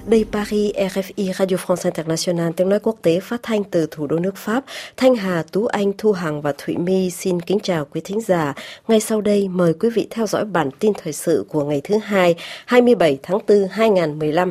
Đây Paris, RFI, Radio France International, tiếng nói quốc tế phát thanh từ thủ đô nước Pháp. Thanh Hà, Tú Anh, Thu Hằng và Thụy My xin kính chào quý thính giả. Ngay sau đây, mời quý vị theo dõi bản tin thời sự của ngày thứ Hai, 27 tháng 4, 2015.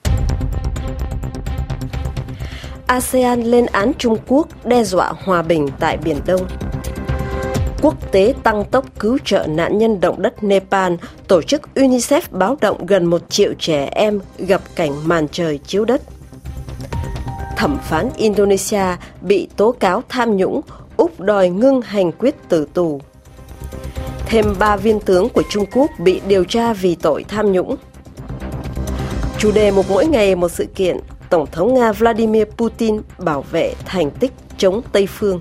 ASEAN lên án Trung Quốc đe dọa hòa bình tại Biển Đông. Quốc tế tăng tốc cứu trợ nạn nhân động đất Nepal, tổ chức UNICEF báo động gần 1 triệu trẻ em gặp cảnh màn trời chiếu đất. Thẩm phán Indonesia bị tố cáo tham nhũng, Úc đòi ngưng hành quyết tử tù. Thêm 3 viên tướng của Trung Quốc bị điều tra vì tội tham nhũng. Chủ đề mục mỗi ngày một sự kiện, Tổng thống Nga Vladimir Putin bảo vệ thành tích chống Tây Phương.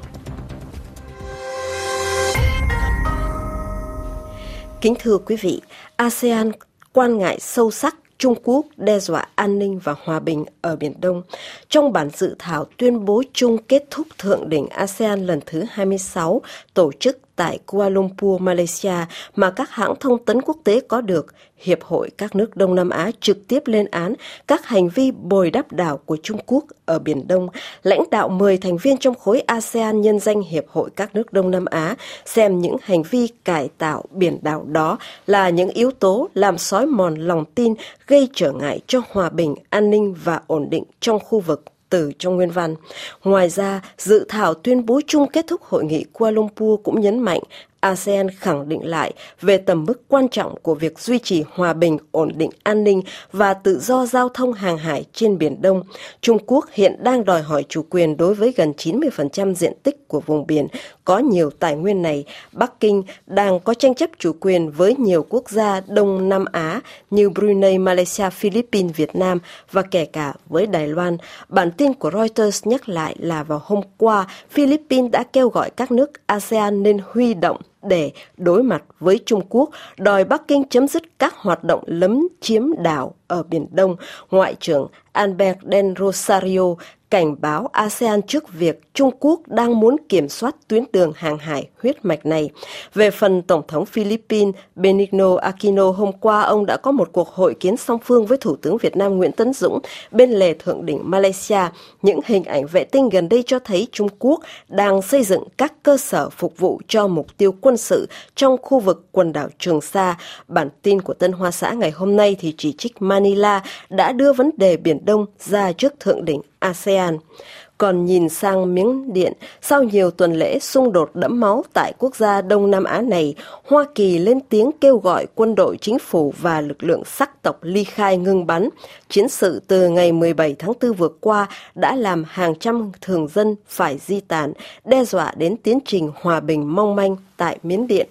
Kính thưa quý vị, ASEAN quan ngại sâu sắc Trung Quốc đe dọa an ninh và hòa bình ở Biển Đông. Trong bản dự thảo tuyên bố chung kết thúc thượng đỉnh ASEAN lần thứ 26 tổ chức tại Kuala Lumpur, Malaysia mà các hãng thông tấn quốc tế có được, Hiệp hội các nước Đông Nam Á trực tiếp lên án các hành vi bồi đắp đảo của Trung Quốc ở Biển Đông. Lãnh đạo 10 thành viên trong khối ASEAN nhân danh Hiệp hội các nước Đông Nam Á xem những hành vi cải tạo biển đảo đó là những yếu tố làm xói mòn lòng tin, gây trở ngại cho hòa bình, an ninh và ổn định trong khu vực. Từ trong nguyên văn. Ngoài ra, dự thảo tuyên bố chung kết thúc hội nghị Kuala Lumpur cũng nhấn mạnh ASEAN khẳng định lại về tầm mức quan trọng của việc duy trì hòa bình, ổn định an ninh và tự do giao thông hàng hải trên Biển Đông. Trung Quốc hiện đang đòi hỏi chủ quyền đối với gần 90% diện tích của vùng biển có nhiều tài nguyên này. Bắc Kinh đang có tranh chấp chủ quyền với nhiều quốc gia Đông Nam Á như Brunei, Malaysia, Philippines, Việt Nam và kể cả với Đài Loan. Bản tin của Reuters nhắc lại là vào hôm qua, Philippines đã kêu gọi các nước ASEAN nên huy động để đối mặt với Trung Quốc, đòi Bắc Kinh chấm dứt các hoạt động lấn chiếm đảo ở Biển Đông. Ngoại trưởng Albert Del Rosario cảnh báo ASEAN trước việc Trung Quốc đang muốn kiểm soát tuyến đường hàng hải huyết mạch này. Về phần Tổng thống Philippines Benigno Aquino, hôm qua ông đã có một cuộc hội kiến song phương với Thủ tướng Việt Nam Nguyễn Tấn Dũng bên lề thượng đỉnh Malaysia. Những hình ảnh vệ tinh gần đây cho thấy Trung Quốc đang xây dựng các cơ sở phục vụ cho mục tiêu quân sự trong khu vực quần đảo Trường Sa. Bản tin của Tân Hoa Xã ngày hôm nay thì chỉ trích Manila đã đưa vấn đề Biển Đông ra trước thượng đỉnh ASEAN. Còn nhìn sang Miến Điện, sau nhiều tuần lễ xung đột đẫm máu tại quốc gia Đông Nam Á này, Hoa Kỳ lên tiếng kêu gọi quân đội chính phủ và lực lượng sắc tộc ly khai ngưng bắn. Chiến sự từ ngày 17 tháng 4 vừa qua đã làm hàng trăm thường dân phải di tản, đe dọa đến tiến trình hòa bình mong manh tại Miến Điện.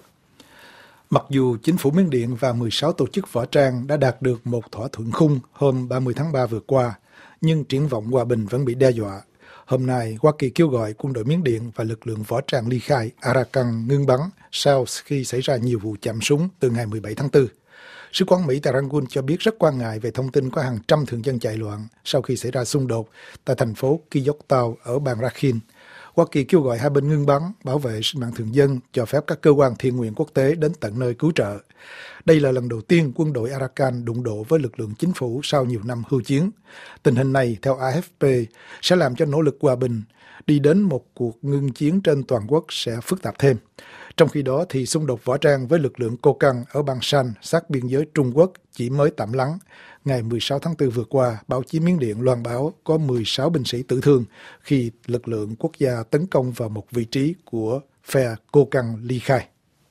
Mặc dù chính phủ Miến Điện và 16 tổ chức võ trang đã đạt được một thỏa thuận khung hôm 30 tháng 3 vừa qua, nhưng triển vọng hòa bình vẫn bị đe dọa. Hôm nay, Hoa Kỳ kêu gọi quân đội Miến Điện và lực lượng võ trang ly khai Arakan ngưng bắn sau khi xảy ra nhiều vụ chạm súng từ ngày 17 tháng 4. Sứ quán Mỹ tại Rangoon cho biết rất quan ngại về thông tin có hàng trăm thường dân chạy loạn sau khi xảy ra xung đột tại thành phố Kyoctao ở bang Rakhine. Hoa Kỳ kêu gọi hai bên ngưng bắn, bảo vệ sinh mạng thường dân, cho phép các cơ quan thiện nguyện quốc tế đến tận nơi cứu trợ. Đây là lần đầu tiên quân đội Arakan đụng độ với lực lượng chính phủ sau nhiều năm hưu chiến. Tình hình này, theo AFP, sẽ làm cho nỗ lực hòa bình đi đến một cuộc ngưng chiến trên toàn quốc sẽ phức tạp thêm. Trong khi đó, thì xung đột võ trang với lực lượng Kokang ở bang Shan, sát biên giới Trung Quốc, chỉ mới tạm lắng. Ngày 16 tháng 4 vừa qua, báo chí Miến Điện loan báo có 16 binh sĩ tử thương khi lực lượng quốc gia tấn công vào một vị trí của phe Kokang ly khai.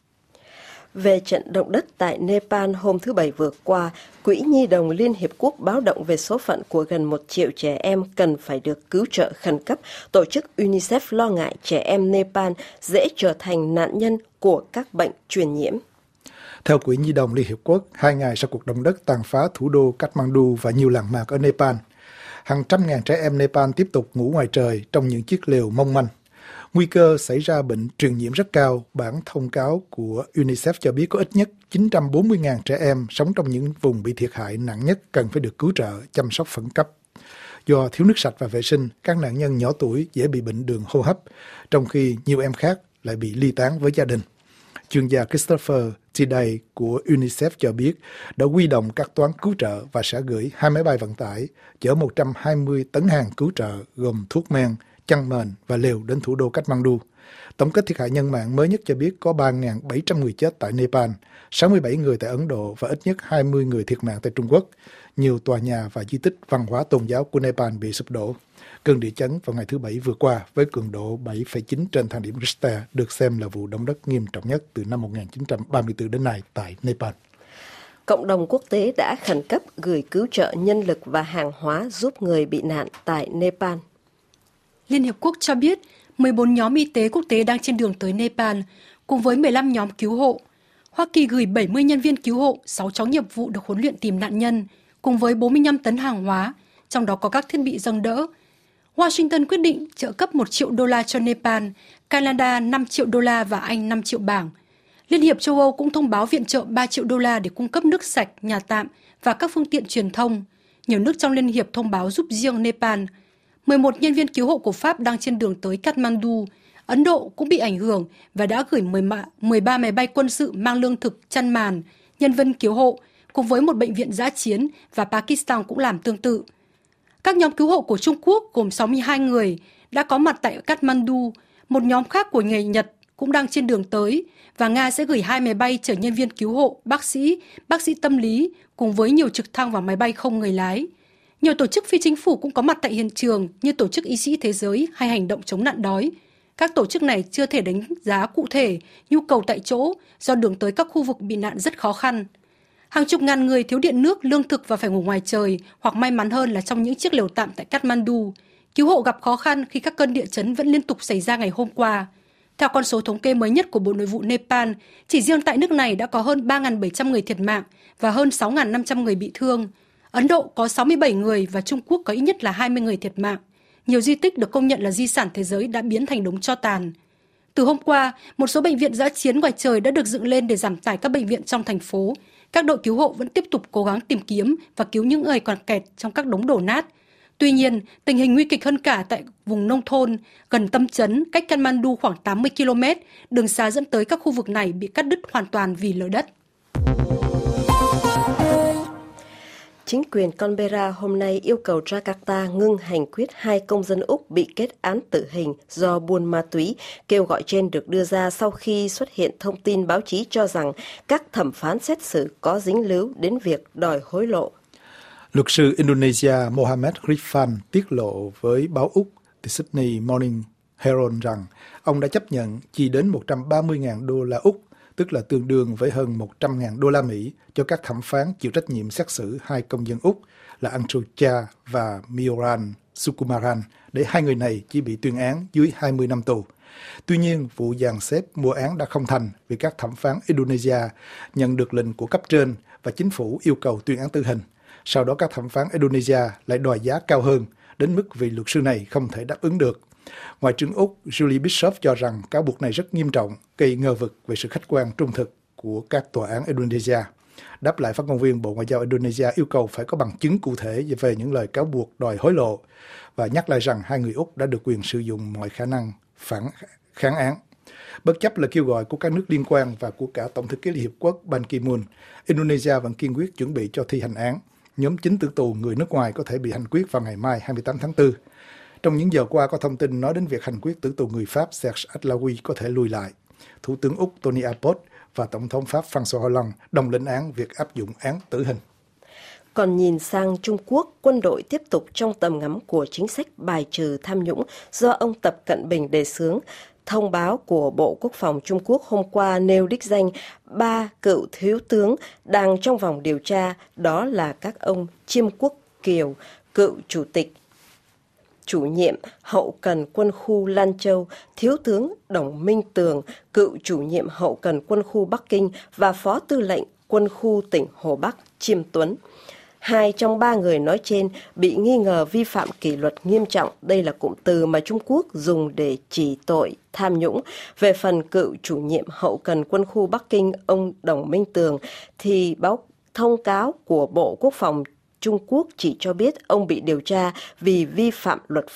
Về trận động đất tại Nepal hôm thứ Bảy vừa qua, Quỹ Nhi đồng Liên Hiệp Quốc báo động về số phận của gần 1 triệu trẻ em cần phải được cứu trợ khẩn cấp. Tổ chức UNICEF lo ngại trẻ em Nepal dễ trở thành nạn nhân của các bệnh truyền nhiễm. Theo Quỹ Nhi đồng Liên Hiệp Quốc, 2 ngày sau cuộc động đất tàn phá thủ đô Kathmandu và nhiều làng mạc ở Nepal, hàng trăm ngàn trẻ em Nepal tiếp tục ngủ ngoài trời trong những chiếc lều mong manh. Nguy cơ xảy ra bệnh truyền nhiễm rất cao. Bản thông cáo của UNICEF cho biết có ít nhất 940.000 trẻ em sống trong những vùng bị thiệt hại nặng nhất cần phải được cứu trợ, chăm sóc khẩn cấp. Do thiếu nước sạch và vệ sinh, các nạn nhân nhỏ tuổi dễ bị bệnh đường hô hấp, trong khi nhiều em khác lại bị ly tán với gia đình. Chuyên gia Christopher Tiday của UNICEF cho biết đã huy động các toán cứu trợ và sẽ gửi 2 máy bay vận tải chở 120 tấn hàng cứu trợ gồm thuốc men, chăn mền và lều đến thủ đô Kathmandu. Tổng kết thiệt hại nhân mạng mới nhất cho biết có 3.700 người chết tại Nepal, 67 người tại Ấn Độ và ít nhất 20 người thiệt mạng tại Trung Quốc. Nhiều tòa nhà và di tích văn hóa tôn giáo của Nepal bị sụp đổ. Cơn địa chấn vào ngày thứ Bảy vừa qua với cường độ 7,9 trên thang điểm Richter được xem là vụ động đất nghiêm trọng nhất từ năm 1934 đến nay tại Nepal. Cộng đồng quốc tế đã khẩn cấp gửi cứu trợ nhân lực và hàng hóa giúp người bị nạn tại Nepal. Liên Hiệp Quốc cho biết 14 nhóm y tế quốc tế đang trên đường tới Nepal, cùng với 15 nhóm cứu hộ. Hoa Kỳ gửi 70 nhân viên cứu hộ, 6 chó nghiệp vụ được huấn luyện tìm nạn nhân, cùng với 45 tấn hàng hóa, trong đó có các thiết bị dâng đỡ. Washington quyết định trợ cấp 1 triệu đô la cho Nepal, Canada 5 triệu đô la và Anh 5 triệu bảng. Liên hiệp châu Âu cũng thông báo viện trợ 3 triệu đô la để cung cấp nước sạch, nhà tạm và các phương tiện truyền thông. Nhiều nước trong Liên hiệp thông báo giúp riêng Nepal. 11 nhân viên cứu hộ của Pháp đang trên đường tới Kathmandu. Ấn Độ cũng bị ảnh hưởng và đã gửi 13 máy bay quân sự mang lương thực, chăn màn, nhân viên cứu hộ, cùng với một bệnh viện dã chiến, và Pakistan cũng làm tương tự. Các nhóm cứu hộ của Trung Quốc gồm 62 người đã có mặt tại Kathmandu. Một nhóm khác của người Nhật cũng đang trên đường tới, và Nga sẽ gửi 2 máy bay chở nhân viên cứu hộ, bác sĩ tâm lý, cùng với nhiều trực thăng và máy bay không người lái. Nhiều tổ chức phi chính phủ cũng có mặt tại hiện trường như Tổ chức Y sĩ Thế giới hay Hành động chống nạn đói. Các tổ chức này chưa thể đánh giá cụ thể nhu cầu tại chỗ do đường tới các khu vực bị nạn rất khó khăn. Hàng chục ngàn người thiếu điện nước, lương thực và phải ngủ ngoài trời, hoặc may mắn hơn là trong những chiếc lều tạm tại Kathmandu. Cứu hộ gặp khó khăn khi các cơn địa chấn vẫn liên tục xảy ra ngày hôm qua. Theo con số thống kê mới nhất của Bộ Nội vụ Nepal, chỉ riêng tại nước này đã có hơn 3.700 người thiệt mạng và hơn 6.500 người bị thương. Ấn Độ có 67 người và Trung Quốc có ít nhất là 20 người thiệt mạng. Nhiều di tích được công nhận là di sản thế giới đã biến thành đống tro tàn. Từ hôm qua, một số bệnh viện dã chiến ngoài trời đã được dựng lên để giảm tải các bệnh viện trong thành phố. Các đội cứu hộ vẫn tiếp tục cố gắng tìm kiếm và cứu những người còn kẹt trong các đống đổ nát. Tuy nhiên, tình hình nguy kịch hơn cả tại vùng nông thôn, gần tâm trấn, cách Kathmandu khoảng 80 km, đường xá dẫn tới các khu vực này bị cắt đứt hoàn toàn vì lở đất. Chính quyền Canberra hôm nay yêu cầu Jakarta ngưng hành quyết 2 công dân Úc bị kết án tử hình do buôn ma túy. Kêu gọi trên được đưa ra sau khi xuất hiện thông tin báo chí cho rằng các thẩm phán xét xử có dính líu đến việc đòi hối lộ. Luật sư Indonesia Mohammed Rifan tiết lộ với báo Úc The Sydney Morning Herald rằng ông đã chấp nhận chi đến 130.000 đô la Úc, tức là tương đương với hơn 100.000 đô la Mỹ, cho các thẩm phán chịu trách nhiệm xét xử 2 công dân Úc là Andrew Cha và Mioran Sukumaran, để 2 người này chỉ bị tuyên án dưới 20 năm tù. Tuy nhiên, vụ dàn xếp mua án đã không thành vì các thẩm phán Indonesia nhận được lệnh của cấp trên và chính phủ yêu cầu tuyên án tử hình. Sau đó các thẩm phán Indonesia lại đòi giá cao hơn, đến mức vị luật sư này không thể đáp ứng được. Ngoại trưởng Úc Julie Bishop cho rằng cáo buộc này rất nghiêm trọng, gây ngờ vực về sự khách quan trung thực của các tòa án Indonesia. Đáp lại, phát ngôn viên Bộ Ngoại giao Indonesia yêu cầu phải có bằng chứng cụ thể về những lời cáo buộc đòi hối lộ và nhắc lại rằng 2 người Úc đã được quyền sử dụng mọi khả năng kháng án. Bất chấp lời kêu gọi của các nước liên quan và của cả Tổng thư ký Liên Hiệp Quốc Ban Ki-moon, Indonesia vẫn kiên quyết chuẩn bị cho thi hành án. Nhóm 9 tử tù người nước ngoài có thể bị hành quyết vào ngày mai 28 tháng 4. Trong những giờ qua có thông tin nói đến việc hành quyết tử tù người Pháp Serge Atlaoui có thể lùi lại. Thủ tướng Úc Tony Abbott và Tổng thống Pháp François Hollande đồng lên án việc áp dụng án tử hình. Còn nhìn sang Trung Quốc, quân đội tiếp tục trong tầm ngắm của chính sách bài trừ tham nhũng do ông Tập Cận Bình đề xướng. Thông báo của Bộ Quốc phòng Trung Quốc hôm qua nêu đích danh 3 cựu thiếu tướng đang trong vòng điều tra, đó là các ông Chiêm Quốc Kiều, cựu chủ nhiệm hậu cần quân khu Lan Châu, thiếu tướng Đồng Minh Tường, cựu chủ nhiệm hậu cần quân khu Bắc Kinh và phó tư lệnh quân khu tỉnh Hồ Bắc Chiêm Tuấn. 2 trong 3 người nói trên bị nghi ngờ vi phạm kỷ luật nghiêm trọng. Đây là cụm từ mà Trung Quốc dùng để chỉ tội tham nhũng. Về phần cựu chủ nhiệm hậu cần quân khu Bắc Kinh, ông Đồng Minh Tường, thì thông cáo của Bộ Quốc phòng Trung Quốc chỉ cho biết ông bị điều tra vì vi phạm luật pháp.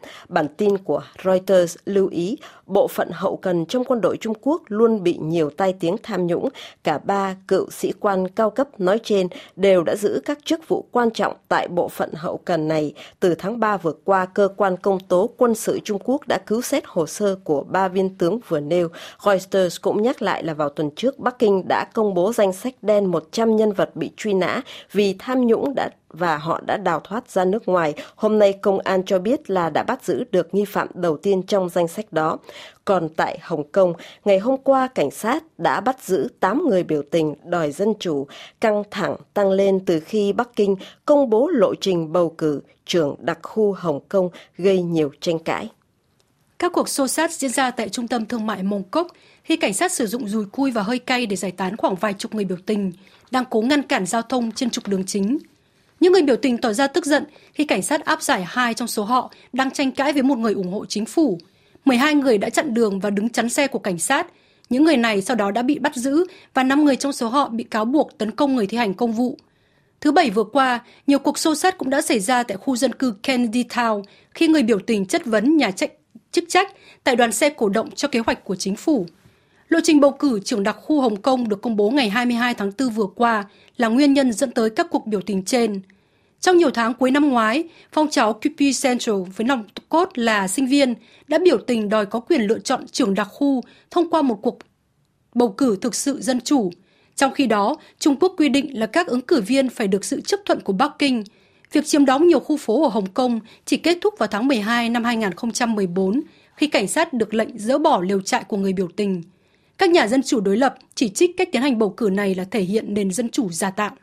Bản tin của Reuters lưu ý bộ phận hậu cần trong quân đội Trung Quốc luôn bị nhiều tai tiếng tham nhũng. Cả 3 cựu sĩ quan cao cấp nói trên đều đã giữ các chức vụ quan trọng tại bộ phận hậu cần này. Từ tháng 3 vừa qua, cơ quan công tố quân sự Trung Quốc đã cứu xét hồ sơ của 3 viên tướng vừa nêu. Reuters cũng nhắc lại là vào tuần trước, Bắc Kinh đã công bố danh sách đen 100 nhân vật bị truy nã vì tham nhũng và họ đã đào thoát ra nước ngoài. Hôm nay, công an cho biết là đã bắt giữ được nghi phạm đầu tiên trong danh sách đó. Còn tại Hồng Kông, ngày hôm qua, cảnh sát đã bắt giữ 8 người biểu tình đòi dân chủ. Căng thẳng tăng lên từ khi Bắc Kinh công bố lộ trình bầu cử trưởng đặc khu Hồng Kông, gây nhiều tranh cãi. Các cuộc xô xát diễn ra tại trung tâm thương mại Mông Cốc khi cảnh sát sử dụng dùi cui và hơi cay để giải tán khoảng vài chục người biểu tình, đang cố ngăn cản giao thông trên trục đường chính. Những người biểu tình tỏ ra tức giận khi cảnh sát áp giải 2 trong số họ đang tranh cãi với một người ủng hộ chính phủ. 12 người đã chặn đường và đứng chắn xe của cảnh sát. Những người này sau đó đã bị bắt giữ và 5 người trong số họ bị cáo buộc tấn công người thi hành công vụ. Thứ Bảy vừa qua, nhiều cuộc xô xát cũng đã xảy ra tại khu dân cư Kennedy Town khi người biểu tình chất vấn nhà chức trách tại đoàn xe cổ động cho kế hoạch của chính phủ. Lộ trình bầu cử trưởng đặc khu Hồng Kông được công bố ngày 22 tháng 4 vừa qua là nguyên nhân dẫn tới các cuộc biểu tình trên. Trong nhiều tháng cuối năm ngoái, phong trào QP Central với nòng cốt là sinh viên đã biểu tình đòi có quyền lựa chọn trưởng đặc khu thông qua một cuộc bầu cử thực sự dân chủ. Trong khi đó, Trung Quốc quy định là các ứng cử viên phải được sự chấp thuận của Bắc Kinh. Việc chiếm đóng nhiều khu phố ở Hồng Kông chỉ kết thúc vào tháng 12 năm 2014 khi cảnh sát được lệnh dỡ bỏ lều trại của người biểu tình. Các nhà dân chủ đối lập chỉ trích cách tiến hành bầu cử này là thể hiện nền dân chủ giả tạo.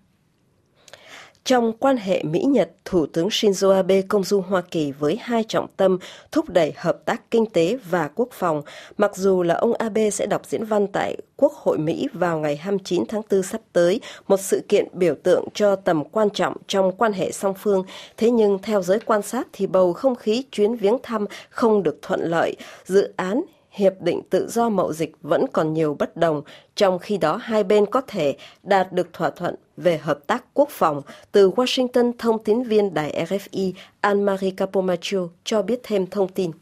Trong quan hệ Mỹ-Nhật, Thủ tướng Shinzo Abe công du Hoa Kỳ với 2 trọng tâm thúc đẩy hợp tác kinh tế và quốc phòng. Mặc dù là ông Abe sẽ đọc diễn văn tại Quốc hội Mỹ vào ngày 29 tháng 4 sắp tới, một sự kiện biểu tượng cho tầm quan trọng trong quan hệ song phương. Thế nhưng theo giới quan sát thì bầu không khí chuyến viếng thăm không được thuận lợi. Dự án Hiệp định Tự do Mậu Dịch vẫn còn nhiều bất đồng, trong khi đó hai bên có thể đạt được thỏa thuận về hợp tác quốc phòng. Từ Washington, thông tín viên đài RFI Anne-Marie Capomaccio cho biết thêm thông tin.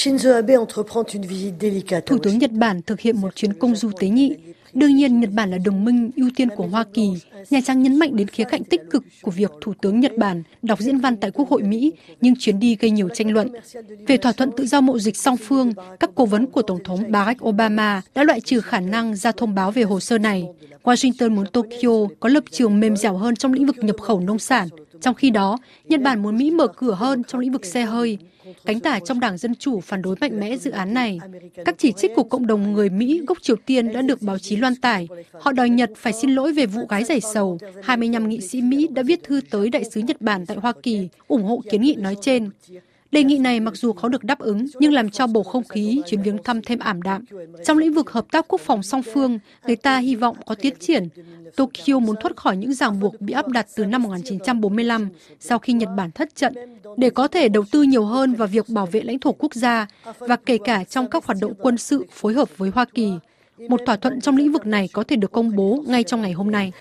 Thủ tướng Nhật Bản thực hiện một chuyến công du tế nhị. Đương nhiên, Nhật Bản là đồng minh ưu tiên của Hoa Kỳ. Nhà Trắng nhấn mạnh đến khía cạnh tích cực của việc Thủ tướng Nhật Bản đọc diễn văn tại Quốc hội Mỹ, nhưng chuyến đi gây nhiều tranh luận. Về thỏa thuận tự do mậu dịch song phương, các cố vấn của Tổng thống Barack Obama đã loại trừ khả năng ra thông báo về hồ sơ này. Washington muốn Tokyo có lập trường mềm dẻo hơn trong lĩnh vực nhập khẩu nông sản. Trong khi đó, Nhật Bản muốn Mỹ mở cửa hơn trong lĩnh vực xe hơi. Cánh tả trong Đảng Dân Chủ phản đối mạnh mẽ dự án này. Các chỉ trích của cộng đồng người Mỹ gốc Triều Tiên đã được báo chí loan tải. Họ đòi Nhật phải xin lỗi về vụ gái giày sầu. 25 nghị sĩ Mỹ đã viết thư tới Đại sứ Nhật Bản tại Hoa Kỳ, ủng hộ kiến nghị nói trên. Đề nghị này mặc dù khó được đáp ứng, nhưng làm cho bầu không khí chuyến viếng thăm thêm ảm đạm. Trong lĩnh vực hợp tác quốc phòng song phương, người ta hy vọng có tiến triển. Tokyo muốn thoát khỏi những ràng buộc bị áp đặt từ năm 1945 sau khi Nhật Bản thất trận, để có thể đầu tư nhiều hơn vào việc bảo vệ lãnh thổ quốc gia và kể cả trong các hoạt động quân sự phối hợp với Hoa Kỳ. Một thỏa thuận trong lĩnh vực này có thể được công bố ngay trong ngày hôm nay.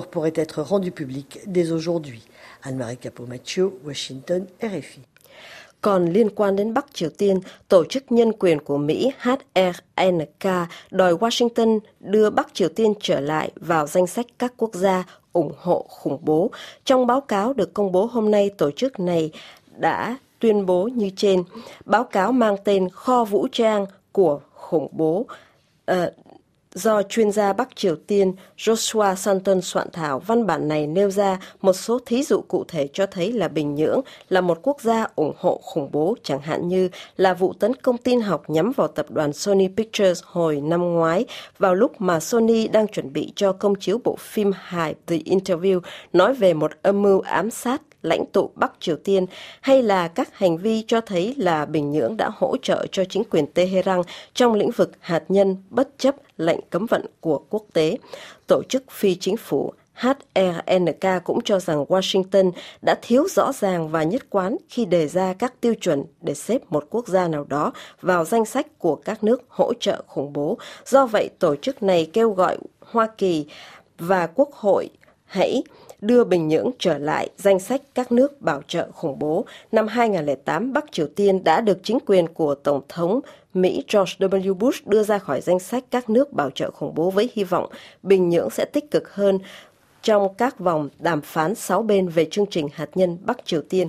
Anne-Marie Capomaccio, Washington, RFI. Còn liên quan đến Bắc Triều Tiên, Tổ chức Nhân quyền của Mỹ HRNK đòi Washington đưa Bắc Triều Tiên trở lại vào danh sách các quốc gia ủng hộ khủng bố. Trong báo cáo được công bố hôm nay, tổ chức này đã tuyên bố như trên. Báo cáo mang tên Kho vũ trang của khủng bố do chuyên gia Bắc Triều Tiên Joshua Santon soạn thảo. Văn bản này nêu ra một số thí dụ cụ thể cho thấy là Bình Nhưỡng là một quốc gia ủng hộ khủng bố, chẳng hạn như là vụ tấn công tin học nhắm vào tập đoàn Sony Pictures hồi năm ngoái, vào lúc mà Sony đang chuẩn bị cho công chiếu bộ phim hài The Interview nói về một âm mưu ám sát lãnh tụ Bắc Triều Tiên, hay là các hành vi cho thấy là Bình Nhưỡng đã hỗ trợ cho chính quyền Tehran trong lĩnh vực hạt nhân bất chấp lệnh cấm vận của quốc tế. Tổ chức phi chính phủ HRNK cũng cho rằng Washington đã thiếu rõ ràng và nhất quán khi đề ra các tiêu chuẩn để xếp một quốc gia nào đó vào danh sách của các nước hỗ trợ khủng bố. Do vậy, tổ chức này kêu gọi Hoa Kỳ và Quốc hội hãy đưa Bình Nhưỡng trở lại danh sách các nước bảo trợ khủng bố. Năm 2008, Bắc Triều Tiên đã được chính quyền của Tổng thống Mỹ George W. Bush đưa ra khỏi danh sách các nước bảo trợ khủng bố với hy vọng Bình Nhưỡng sẽ tích cực hơn trong các vòng đàm phán 6 bên về chương trình hạt nhân Bắc Triều Tiên.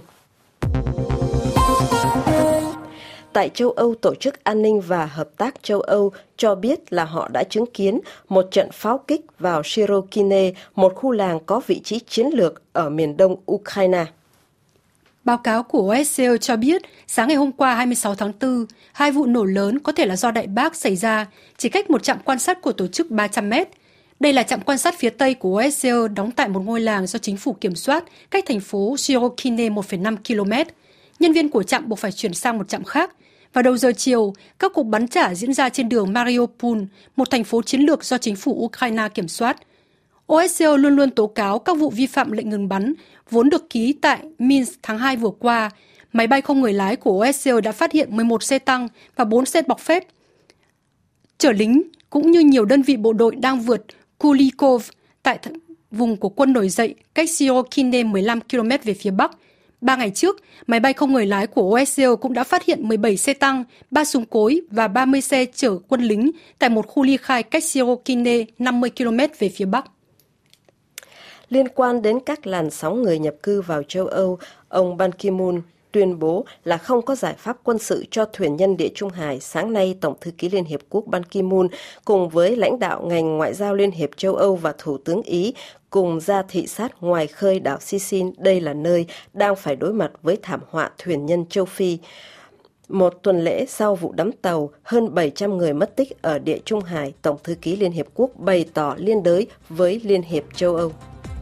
Tại châu Âu, Tổ chức An ninh và Hợp tác châu Âu cho biết là họ đã chứng kiến một trận pháo kích vào Syrokine, một khu làng có vị trí chiến lược ở miền đông Ukraine. Báo cáo của OSCE cho biết, sáng ngày hôm qua 26 tháng 4, 2 vụ nổ lớn có thể là do Đại Bác xảy ra chỉ cách một trạm quan sát của tổ chức 300 mét. Đây là trạm quan sát phía Tây của OSCE đóng tại một ngôi làng do chính phủ kiểm soát, cách thành phố Syrokine 1,5 km. Nhân viên của trạm buộc phải chuyển sang một trạm khác. Vào đầu giờ chiều, các cuộc bắn trả diễn ra trên đường Mariupol, một thành phố chiến lược do chính phủ Ukraine kiểm soát. OSCE luôn luôn tố cáo các vụ vi phạm lệnh ngừng bắn vốn được ký tại Minsk tháng 2 vừa qua. Máy bay không người lái của OSCE đã phát hiện 11 xe tăng và 4 xe bọc thép chở lính, cũng như nhiều đơn vị bộ đội đang vượt Kulikov tại vùng của quân nổi dậy cách Syrokine 15 km về phía bắc. 3 ngày trước, máy bay không người lái của OSCE cũng đã phát hiện 17 xe tăng, 3 súng cối và 30 xe chở quân lính tại một khu ly khai cách Syrokine 50 km về phía bắc. Liên quan đến các làn sóng người nhập cư vào châu Âu, ông Ban Ki-moon tuyên bố là không có giải pháp quân sự cho thuyền nhân Địa Trung Hải. Sáng nay, Tổng thư ký Liên Hiệp Quốc Ban Ki-moon cùng với lãnh đạo ngành ngoại giao Liên hiệp châu Âu và Thủ tướng Ý cùng ra thị sát ngoài khơi đảo Sicily. Đây là nơi đang phải đối mặt với thảm họa thuyền nhân châu Phi. Một tuần lễ sau vụ đắm tàu, hơn 700 người mất tích ở Địa Trung Hải, Tổng thư ký Liên Hiệp Quốc bày tỏ liên đới với Liên hiệp châu Âu.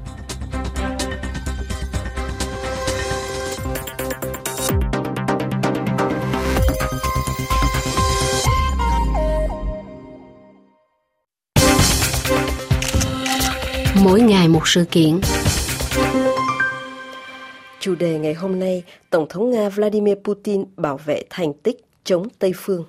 Mỗi ngày một sự kiện. Chủ đề ngày hôm nay, Tổng thống Nga Vladimir Putin bảo vệ thành tích chống Tây phương.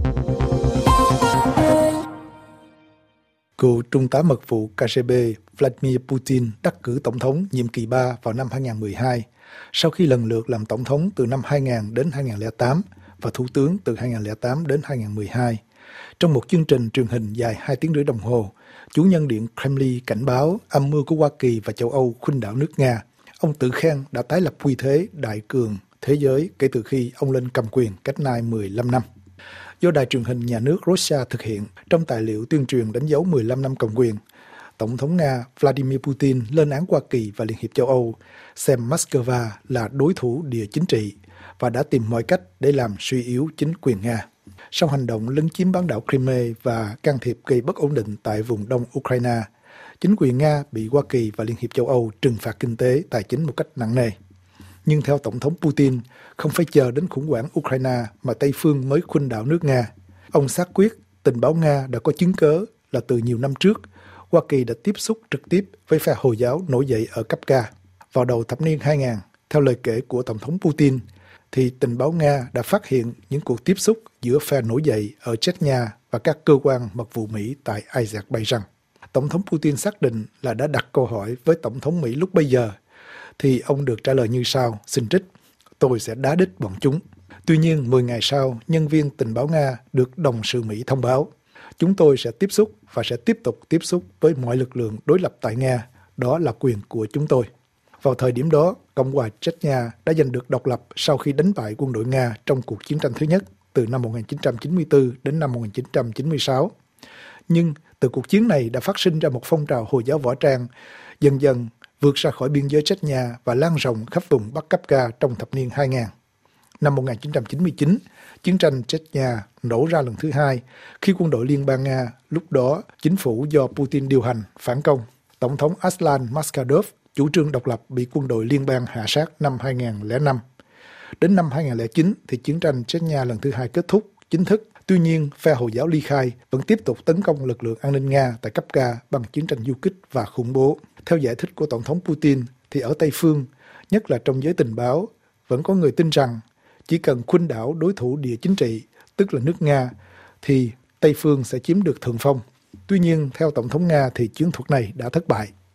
Cựu trung tá mật vụ KGB Vladimir Putin đắc cử tổng thống nhiệm kỳ 3 vào năm 2012, sau khi lần lượt làm tổng thống từ năm 2000 đến 2008 và thủ tướng từ 2008 đến 2012. Trong một chương trình truyền hình dài 2 tiếng rưỡi đồng hồ, chủ nhân điện Kremlin cảnh báo âm mưu của Hoa Kỳ và châu Âu khuynh đảo nước Nga. Ông tự khen đã tái lập uy thế đại cường thế giới kể từ khi ông lên cầm quyền cách nay 15 năm. Do đài truyền hình nhà nước Russia thực hiện, trong tài liệu tuyên truyền đánh dấu 15 năm cầm quyền, Tổng thống Nga Vladimir Putin lên án Hoa Kỳ và Liên hiệp châu Âu xem Moscow là đối thủ địa chính trị và đã tìm mọi cách để làm suy yếu chính quyền Nga. Sau hành động lấn chiếm bán đảo Crimea và can thiệp gây bất ổn định tại vùng đông Ukraine, chính quyền Nga bị Hoa Kỳ và Liên hiệp châu Âu trừng phạt kinh tế, tài chính một cách nặng nề. Nhưng theo Tổng thống Putin, không phải chờ đến khủng hoảng Ukraine mà Tây phương mới khuynh đảo nước Nga. Ông xác quyết tình báo Nga đã có chứng cớ là từ nhiều năm trước, Hoa Kỳ đã tiếp xúc trực tiếp với phe Hồi giáo nổi dậy ở cấp Ca. Vào đầu thập niên 2000, theo lời kể của Tổng thống Putin, thì tình báo Nga đã phát hiện những cuộc tiếp xúc giữa phe nổi dậy ở Chechnya và các cơ quan mật vụ Mỹ tại Azerbaijan. Tổng thống Putin xác định là đã đặt câu hỏi với Tổng thống Mỹ lúc bấy giờ, thì ông được trả lời như sau, xin trích, tôi sẽ đá đít bọn chúng. Tuy nhiên, 10 ngày sau, nhân viên tình báo Nga được đồng sự Mỹ thông báo, chúng tôi sẽ tiếp xúc và sẽ tiếp tục tiếp xúc với mọi lực lượng đối lập tại Nga, đó là quyền của chúng tôi. Vào thời điểm đó, Cộng hòa Chechnya đã giành được độc lập sau khi đánh bại quân đội Nga trong cuộc chiến tranh thứ nhất từ năm 1994 đến năm 1996. Nhưng từ cuộc chiến này đã phát sinh ra một phong trào Hồi giáo võ trang, dần dần vượt ra khỏi biên giới Chechnya và lan rộng khắp vùng Bắc Kafka trong thập niên 2000. Năm 1999, chiến tranh Chechnya nổ ra lần thứ hai khi quân đội Liên bang Nga, lúc đó chính phủ do Putin điều hành, phản công. Tổng thống Aslan Maskhadov chủ trương độc lập bị quân đội liên bang hạ sát năm 2005. Đến năm 2009 thì chiến tranh Chechnya lần thứ hai kết thúc chính thức. Tuy nhiên, phe Hồi giáo ly khai vẫn tiếp tục tấn công lực lượng an ninh Nga tại cấp Ca bằng chiến tranh du kích và khủng bố. Theo giải thích của Tổng thống Putin, thì ở Tây phương, nhất là trong giới tình báo, vẫn có người tin rằng chỉ cần khuynh đảo đối thủ địa chính trị, tức là nước Nga, thì Tây phương sẽ chiếm được thượng phong. Tuy nhiên, theo Tổng thống Nga thì chiến thuật này đã thất bại.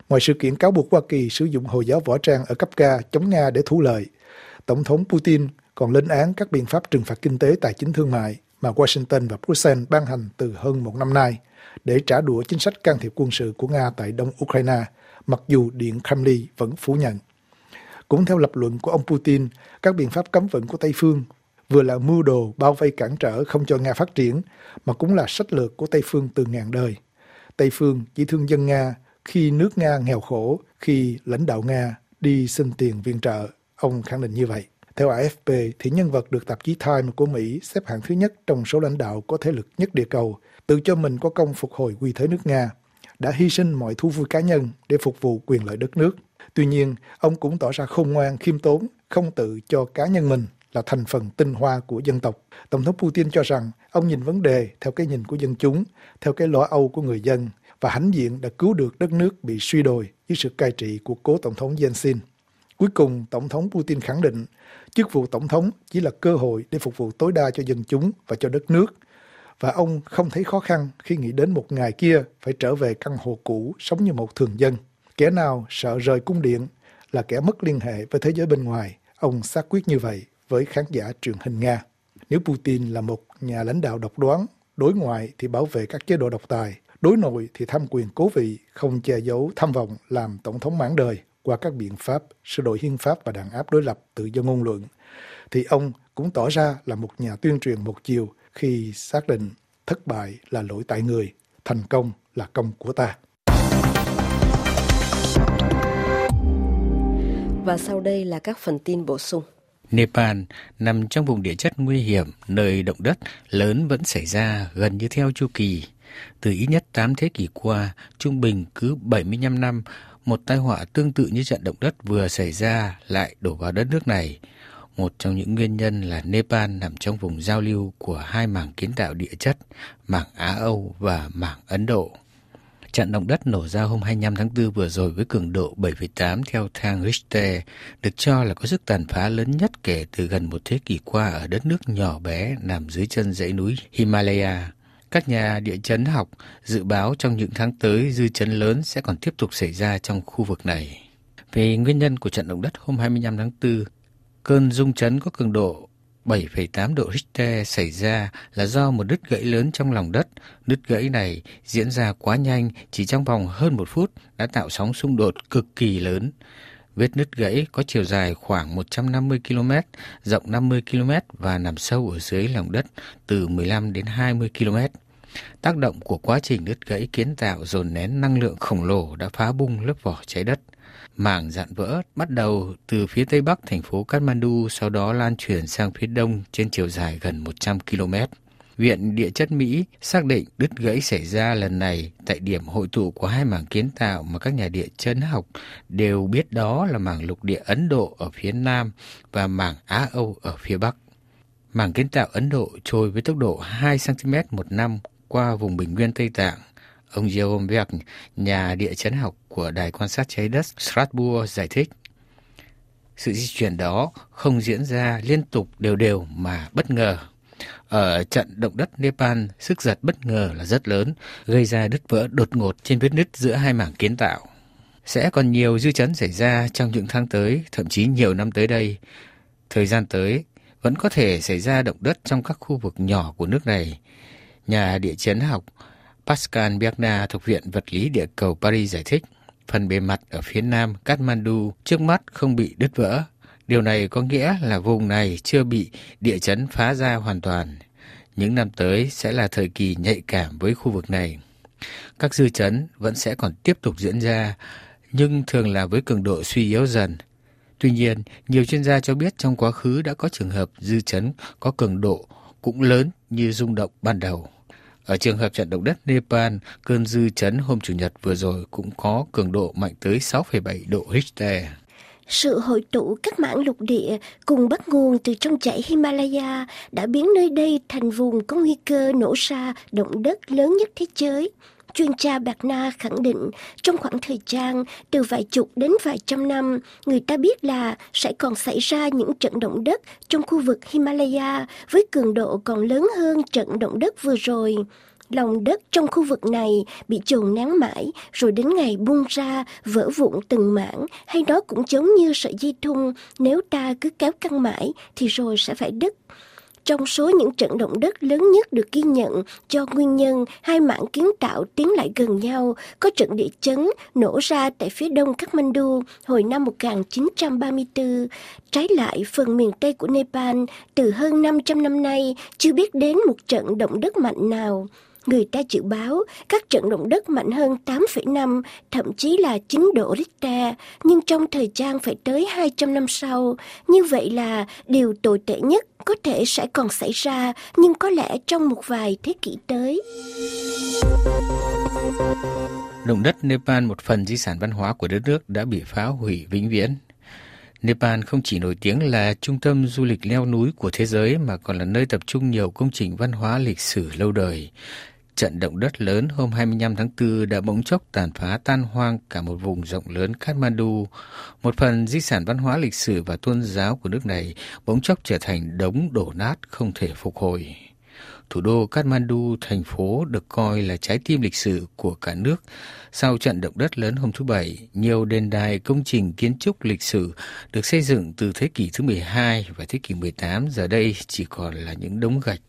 Ngoài sự kiện cáo buộc Hoa Kỳ sử dụng Hồi giáo võ trang ở cấp cao chống Nga để thu lợi, Tổng thống Putin còn lên án các biện pháp trừng phạt kinh tế, tài chính, thương mại mà Washington và Brussels ban hành từ hơn một năm nay để trả đũa chính sách can thiệp quân sự của Nga tại Đông Ukraine, mặc dù Điện Kremlin vẫn phủ nhận. Cũng theo lập luận của ông Putin, các biện pháp cấm vận của Tây phương vừa là mưu đồ bao vây cản trở không cho Nga phát triển, mà cũng là sách lược của Tây phương từ ngàn đời. Tây phương chỉ thương dân Nga khi nước Nga nghèo khổ, khi lãnh đạo Nga đi xin tiền viện trợ. Ông khẳng định như vậy. Theo AFP, thì nhân vật được tạp chí Time của Mỹ xếp hạng thứ nhất trong số lãnh đạo có thế lực nhất địa cầu, tự cho mình có công phục hồi uy thế nước Nga, đã hy sinh mọi thú vui cá nhân để phục vụ quyền lợi đất nước. Tuy nhiên, ông cũng tỏ ra khôn ngoan, khiêm tốn, không tự cho cá nhân mình là thành phần tinh hoa của dân tộc. Tổng thống Putin cho rằng ông nhìn vấn đề theo cái nhìn của dân chúng, theo cái lo âu của người dân, và hãnh diện đã cứu được đất nước bị suy đồi dưới sự cai trị của cố tổng thống Yeltsin. Cuối cùng, Tổng thống Putin khẳng định chức vụ tổng thống chỉ là cơ hội để phục vụ tối đa cho dân chúng và cho đất nước. Và ông không thấy khó khăn khi nghĩ đến một ngày kia phải trở về căn hộ cũ sống như một thường dân. Kẻ nào sợ rời cung điện là kẻ mất liên hệ với thế giới bên ngoài. Ông xác quyết như vậy với khán giả truyền hình Nga. Nếu Putin là một nhà lãnh đạo độc đoán, đối ngoại thì bảo vệ các chế độ độc tài, đối nội thì tham quyền cố vị, không che giấu tham vọng làm tổng thống mãn đời qua các biện pháp sửa đổi hiến pháp và đàn áp đối lập tự do ngôn luận, thì ông cũng tỏ ra là một nhà tuyên truyền một chiều khi xác định thất bại là lỗi tại người, thành công là công của ta. Và sau đây là các phần tin bổ sung. Nepal nằm trong vùng địa chất nguy hiểm, nơi động đất lớn vẫn xảy ra gần như theo chu kỳ. Từ ít nhất 8 thế kỷ qua, trung bình cứ 75 năm, một tai họa tương tự như trận động đất vừa xảy ra lại đổ vào đất nước này. Một trong những nguyên nhân là Nepal nằm trong vùng giao lưu của hai mảng kiến tạo địa chất, mảng Á-Âu và mảng Ấn Độ. Trận động đất nổ ra hôm 25 tháng 4 vừa rồi với cường độ 7,8 theo thang Richter, được cho là có sức tàn phá lớn nhất kể từ gần một thế kỷ qua ở đất nước nhỏ bé nằm dưới chân dãy núi Himalaya. Các nhà địa chấn học dự báo trong những tháng tới dư chấn lớn sẽ còn tiếp tục xảy ra trong khu vực này. Về nguyên nhân của trận động đất hôm 25 tháng 4, cơn rung chấn có cường độ 7,8 độ Richter xảy ra là do một đứt gãy lớn trong lòng đất. Đứt gãy này diễn ra quá nhanh, chỉ trong vòng hơn 1 phút đã tạo sóng xung đột cực kỳ lớn. Vết nứt gãy có chiều dài khoảng 150 km, rộng 50 km và nằm sâu ở dưới lòng đất từ 15 đến 20 km. Tác động của quá trình đứt gãy kiến tạo dồn nén năng lượng khổng lồ đã phá bung lớp vỏ trái đất. Mảng dạn vỡ bắt đầu từ phía tây bắc thành phố Kathmandu, sau đó lan truyền sang phía đông trên chiều dài gần 100 km. Viện Địa chất Mỹ xác định đứt gãy xảy ra lần này tại điểm hội tụ của hai mảng kiến tạo mà các nhà địa chấn học đều biết đó là mảng lục địa Ấn Độ ở phía nam và mảng Á-Âu ở phía bắc. Mảng kiến tạo Ấn Độ trôi với tốc độ 2 cm một năm qua vùng bình nguyên Tây Tạng. Ông Jerome Berg, nhà địa chấn học của Đài quan sát trái đất Strasbourg giải thích, sự di chuyển đó không diễn ra liên tục đều mà bất ngờ. Ở trận động đất Nepal, sức giật bất ngờ là rất lớn, gây ra đứt vỡ đột ngột trên vết nứt giữa hai mảng kiến tạo. Sẽ còn nhiều dư chấn xảy ra trong những tháng tới, thậm chí nhiều năm tới đây. Thời gian tới, vẫn có thể xảy ra động đất trong các khu vực nhỏ của nước này. Nhà địa chấn học Pascal Bernard thuộc Viện Vật lý Địa cầu Paris giải thích, phần bề mặt ở phía nam Kathmandu trước mắt không bị đứt vỡ. Điều này có nghĩa là vùng này chưa bị địa chấn phá ra hoàn toàn. Những năm tới sẽ là thời kỳ nhạy cảm với khu vực này. Các dư chấn vẫn sẽ còn tiếp tục diễn ra, nhưng thường là với cường độ suy yếu dần. Tuy nhiên, nhiều chuyên gia cho biết trong quá khứ đã có trường hợp dư chấn có cường độ cũng lớn như rung động ban đầu. Ở trường hợp trận động đất Nepal, cơn dư chấn hôm Chủ nhật vừa rồi cũng có cường độ mạnh tới 6,7 độ Richter. Sự hội tụ các mảng lục địa cùng bắt nguồn từ trong dãy Himalaya đã biến nơi đây thành vùng có nguy cơ nổ ra động đất lớn nhất thế giới. Chuyên gia Bernard khẳng định trong khoảng thời gian từ vài chục đến vài trăm năm, người ta biết là sẽ còn xảy ra những trận động đất trong khu vực Himalaya với cường độ còn lớn hơn trận động đất vừa rồi. Lòng đất trong khu vực này bị chồn nén mãi, rồi đến ngày bung ra, vỡ vụn từng mảng, hay đó cũng giống như sợi dây thun, nếu ta cứ kéo căng mãi thì rồi sẽ phải đứt. Trong số những trận động đất lớn nhất được ghi nhận do nguyên nhân hai mảng kiến tạo tiến lại gần nhau, có trận địa chấn nổ ra tại phía đông Kathmandu hồi năm 1934. Trái lại, phần miền Tây của Nepal từ hơn 500 năm nay chưa biết đến một trận động đất mạnh nào. Người ta dự báo các trận động đất mạnh hơn 8,5, thậm chí là 9 độ Richter, nhưng trong thời gian phải tới 200 năm sau. Như vậy là điều tồi tệ nhất có thể sẽ còn xảy ra, nhưng có lẽ trong một vài thế kỷ tới. Động đất Nepal, một phần di sản văn hóa của đất nước, đã bị phá hủy vĩnh viễn. Nepal không chỉ nổi tiếng là trung tâm du lịch leo núi của thế giới mà còn là nơi tập trung nhiều công trình văn hóa lịch sử lâu đời. Trận động đất lớn hôm 25 tháng 4 đã bỗng chốc tàn phá tan hoang cả một vùng rộng lớn Kathmandu. Một phần di sản văn hóa lịch sử và tôn giáo của nước này bỗng chốc trở thành đống đổ nát không thể phục hồi. Thủ đô Kathmandu, thành phố được coi là trái tim lịch sử của cả nước. Sau trận động đất lớn hôm thứ Bảy, nhiều đền đài công trình kiến trúc lịch sử được xây dựng từ thế kỷ thứ 12 và thế kỷ 18 giờ đây chỉ còn là những đống gạch.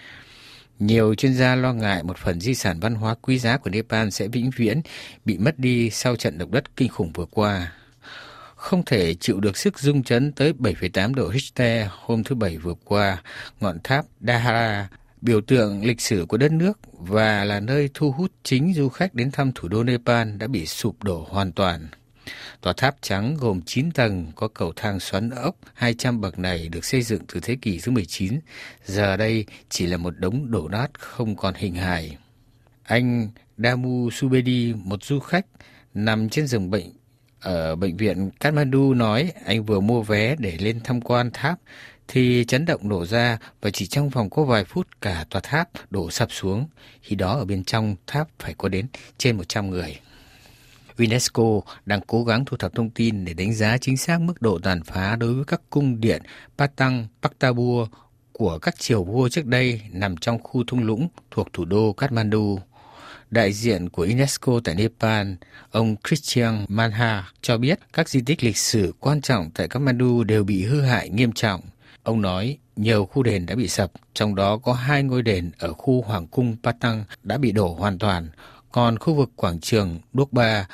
Nhiều chuyên gia lo ngại một phần di sản văn hóa quý giá của Nepal sẽ vĩnh viễn bị mất đi sau trận động đất kinh khủng vừa qua. Không thể chịu được sức rung chấn tới 7,8 độ Richter hôm thứ Bảy vừa qua, ngọn tháp Dahara, biểu tượng lịch sử của đất nước và là nơi thu hút chính du khách đến thăm thủ đô Nepal, đã bị sụp đổ hoàn toàn. Tòa tháp trắng gồm 9 tầng, có cầu thang xoắn ốc 200 bậc này được xây dựng từ thế kỷ thứ 19, giờ đây chỉ là một đống đổ nát không còn hình hài. Anh Damu Subedi, một du khách nằm trên giường bệnh ở bệnh viện Kathmandu, nói anh vừa mua vé để lên tham quan tháp thì chấn động nổ ra và chỉ trong vòng có vài phút cả tòa tháp đổ sập xuống. Khi đó ở bên trong tháp phải có đến trên 100 người. UNESCO đang cố gắng thu thập thông tin để đánh giá chính xác mức độ tàn phá đối với các cung điện Patang Paktabua của các triều vua trước đây nằm trong khu thung lũng thuộc thủ đô Kathmandu. Đại diện của UNESCO tại Nepal, ông Christian Manha, cho biết các di tích lịch sử quan trọng tại Kathmandu đều bị hư hại nghiêm trọng. Ông nói nhiều khu đền đã bị sập, trong đó có 2 ngôi đền ở khu Hoàng cung Patang đã bị đổ hoàn toàn. Còn khu vực quảng trường Dokba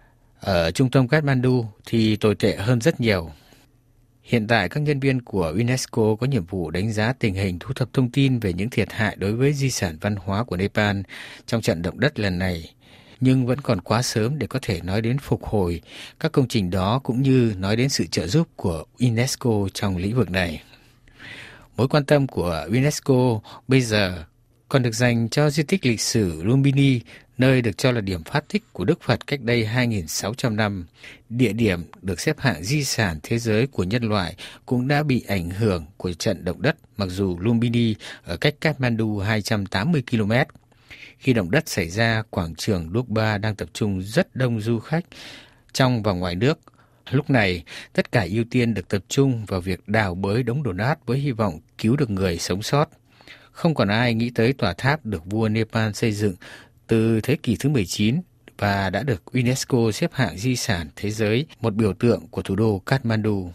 ở trung tâm Kathmandu thì tồi tệ hơn rất nhiều. Hiện tại, các nhân viên của UNESCO có nhiệm vụ đánh giá tình hình, thu thập thông tin về những thiệt hại đối với di sản văn hóa của Nepal trong trận động đất lần này. Nhưng vẫn còn quá sớm để có thể nói đến phục hồi các công trình đó cũng như nói đến sự trợ giúp của UNESCO trong lĩnh vực này. Mối quan tâm của UNESCO bây giờ còn được dành cho di tích lịch sử Lumbini, nơi được cho là điểm phát tích của Đức Phật cách đây 2.600 năm. Địa điểm được xếp hạng di sản thế giới của nhân loại cũng đã bị ảnh hưởng của trận động đất, mặc dù Lumbini ở cách Kathmandu 280 km. Khi động đất xảy ra, quảng trường Dokba đang tập trung rất đông du khách trong và ngoài nước. Lúc này, tất cả ưu tiên được tập trung vào việc đào bới đống đổ nát với hy vọng cứu được người sống sót. Không còn ai nghĩ tới tòa tháp được vua Nepal xây dựng từ thế kỷ thứ 19 và đã được UNESCO xếp hạng di sản thế giới, một biểu tượng của thủ đô Kathmandu.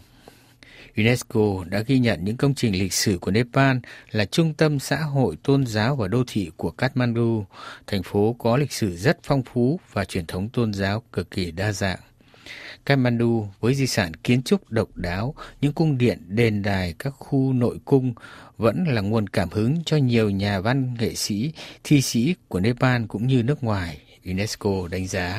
UNESCO đã ghi nhận những công trình lịch sử của Nepal là trung tâm xã hội, tôn giáo và đô thị của Kathmandu. Thành phố có lịch sử rất phong phú và truyền thống tôn giáo cực kỳ đa dạng. Kathmandu với di sản kiến trúc độc đáo, những cung điện, đền đài, các khu nội cung vẫn là nguồn cảm hứng cho nhiều nhà văn, nghệ sĩ, thi sĩ của Nepal cũng như nước ngoài, UNESCO đánh giá.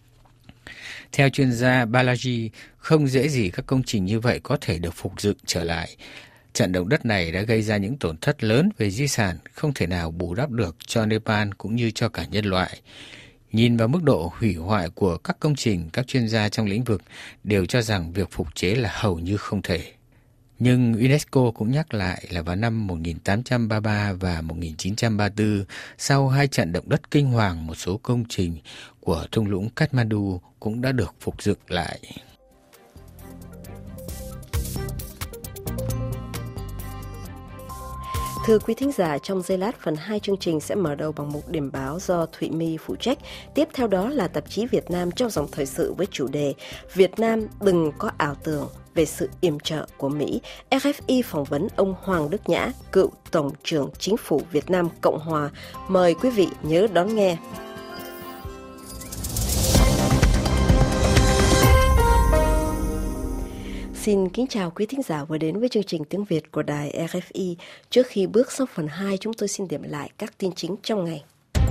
Theo chuyên gia Balaji, không dễ gì các công trình như vậy có thể được phục dựng trở lại. Trận động đất này đã gây ra những tổn thất lớn về di sản không thể nào bù đắp được cho Nepal cũng như cho cả nhân loại. Nhìn vào mức độ hủy hoại của các công trình, các chuyên gia trong lĩnh vực đều cho rằng việc phục chế là hầu như không thể. Nhưng UNESCO cũng nhắc lại là vào năm 1833 và 1934, sau 2 trận động đất kinh hoàng, một số công trình của thung lũng Kathmandu cũng đã được phục dựng lại. Thưa quý thính giả, trong giây lát phần 2 chương trình sẽ mở đầu bằng một điểm báo do Thụy My phụ trách. Tiếp theo đó là tạp chí Việt Nam trong dòng thời sự với chủ đề Việt Nam đừng có ảo tưởng về sự yểm trợ của Mỹ. RFI phỏng vấn ông Hoàng Đức Nhã, cựu Tổng trưởng Chính phủ Việt Nam Cộng Hòa. Mời quý vị nhớ đón nghe. Xin kính chào quý thính giả vừa đến với chương trình tiếng Việt của đài RFI. Trước khi bước sang phần 2, chúng tôi xin điểm lại các tin chính trong ngày.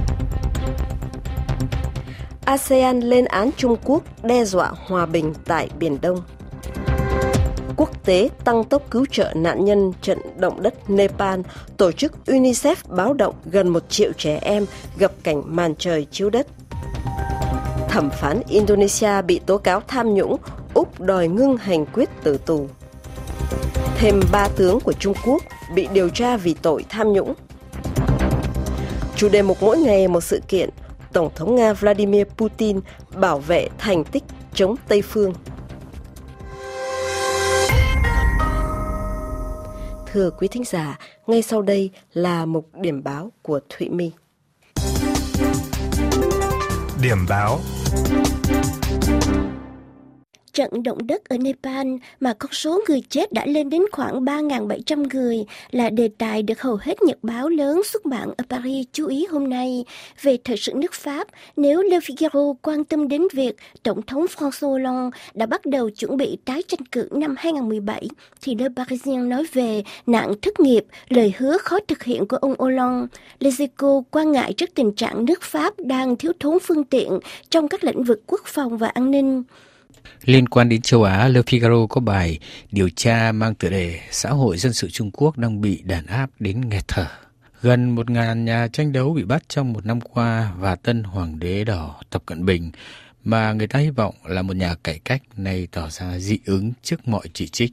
ASEAN lên án Trung Quốc đe dọa hòa bình tại Biển Đông. Quốc tế tăng tốc cứu trợ nạn nhân trận động đất Nepal. Tổ chức UNICEF báo động gần 1 triệu trẻ em gặp cảnh màn trời chiếu đất. Thẩm phán Indonesia bị tố cáo tham nhũng, Úc đòi ngưng hành quyết tử tù. Thêm 3 tướng của Trung Quốc bị điều tra vì tội tham nhũng. Chủ đề mục mỗi ngày một sự kiện, Tổng thống Nga Vladimir Putin bảo vệ thành tích chống Tây Phương. Thưa quý thính giả, ngay sau đây là mục điểm báo của Thụy My. Điểm báo. Trận động đất ở Nepal mà con số người chết đã lên đến khoảng 3.700 người là đề tài được hầu hết nhật báo lớn xuất bản ở Paris chú ý hôm nay. Về thời sự nước Pháp, nếu Le Figaro quan tâm đến việc Tổng thống François Hollande đã bắt đầu chuẩn bị tái tranh cử năm 2017, thì Le Parisien nói về nạn thất nghiệp, lời hứa khó thực hiện của ông Hollande. Les Echos quan ngại trước tình trạng nước Pháp đang thiếu thốn phương tiện trong các lĩnh vực quốc phòng và an ninh. Liên quan đến châu Á, Le Figaro có bài điều tra mang tựa đề Xã hội dân sự Trung Quốc đang bị đàn áp đến nghẹt thở. Gần 1.000 nhà tranh đấu bị bắt trong một năm qua và tân hoàng đế đỏ Tập Cận Bình, mà người ta hy vọng là một nhà cải cách, này tỏ ra dị ứng trước mọi chỉ trích.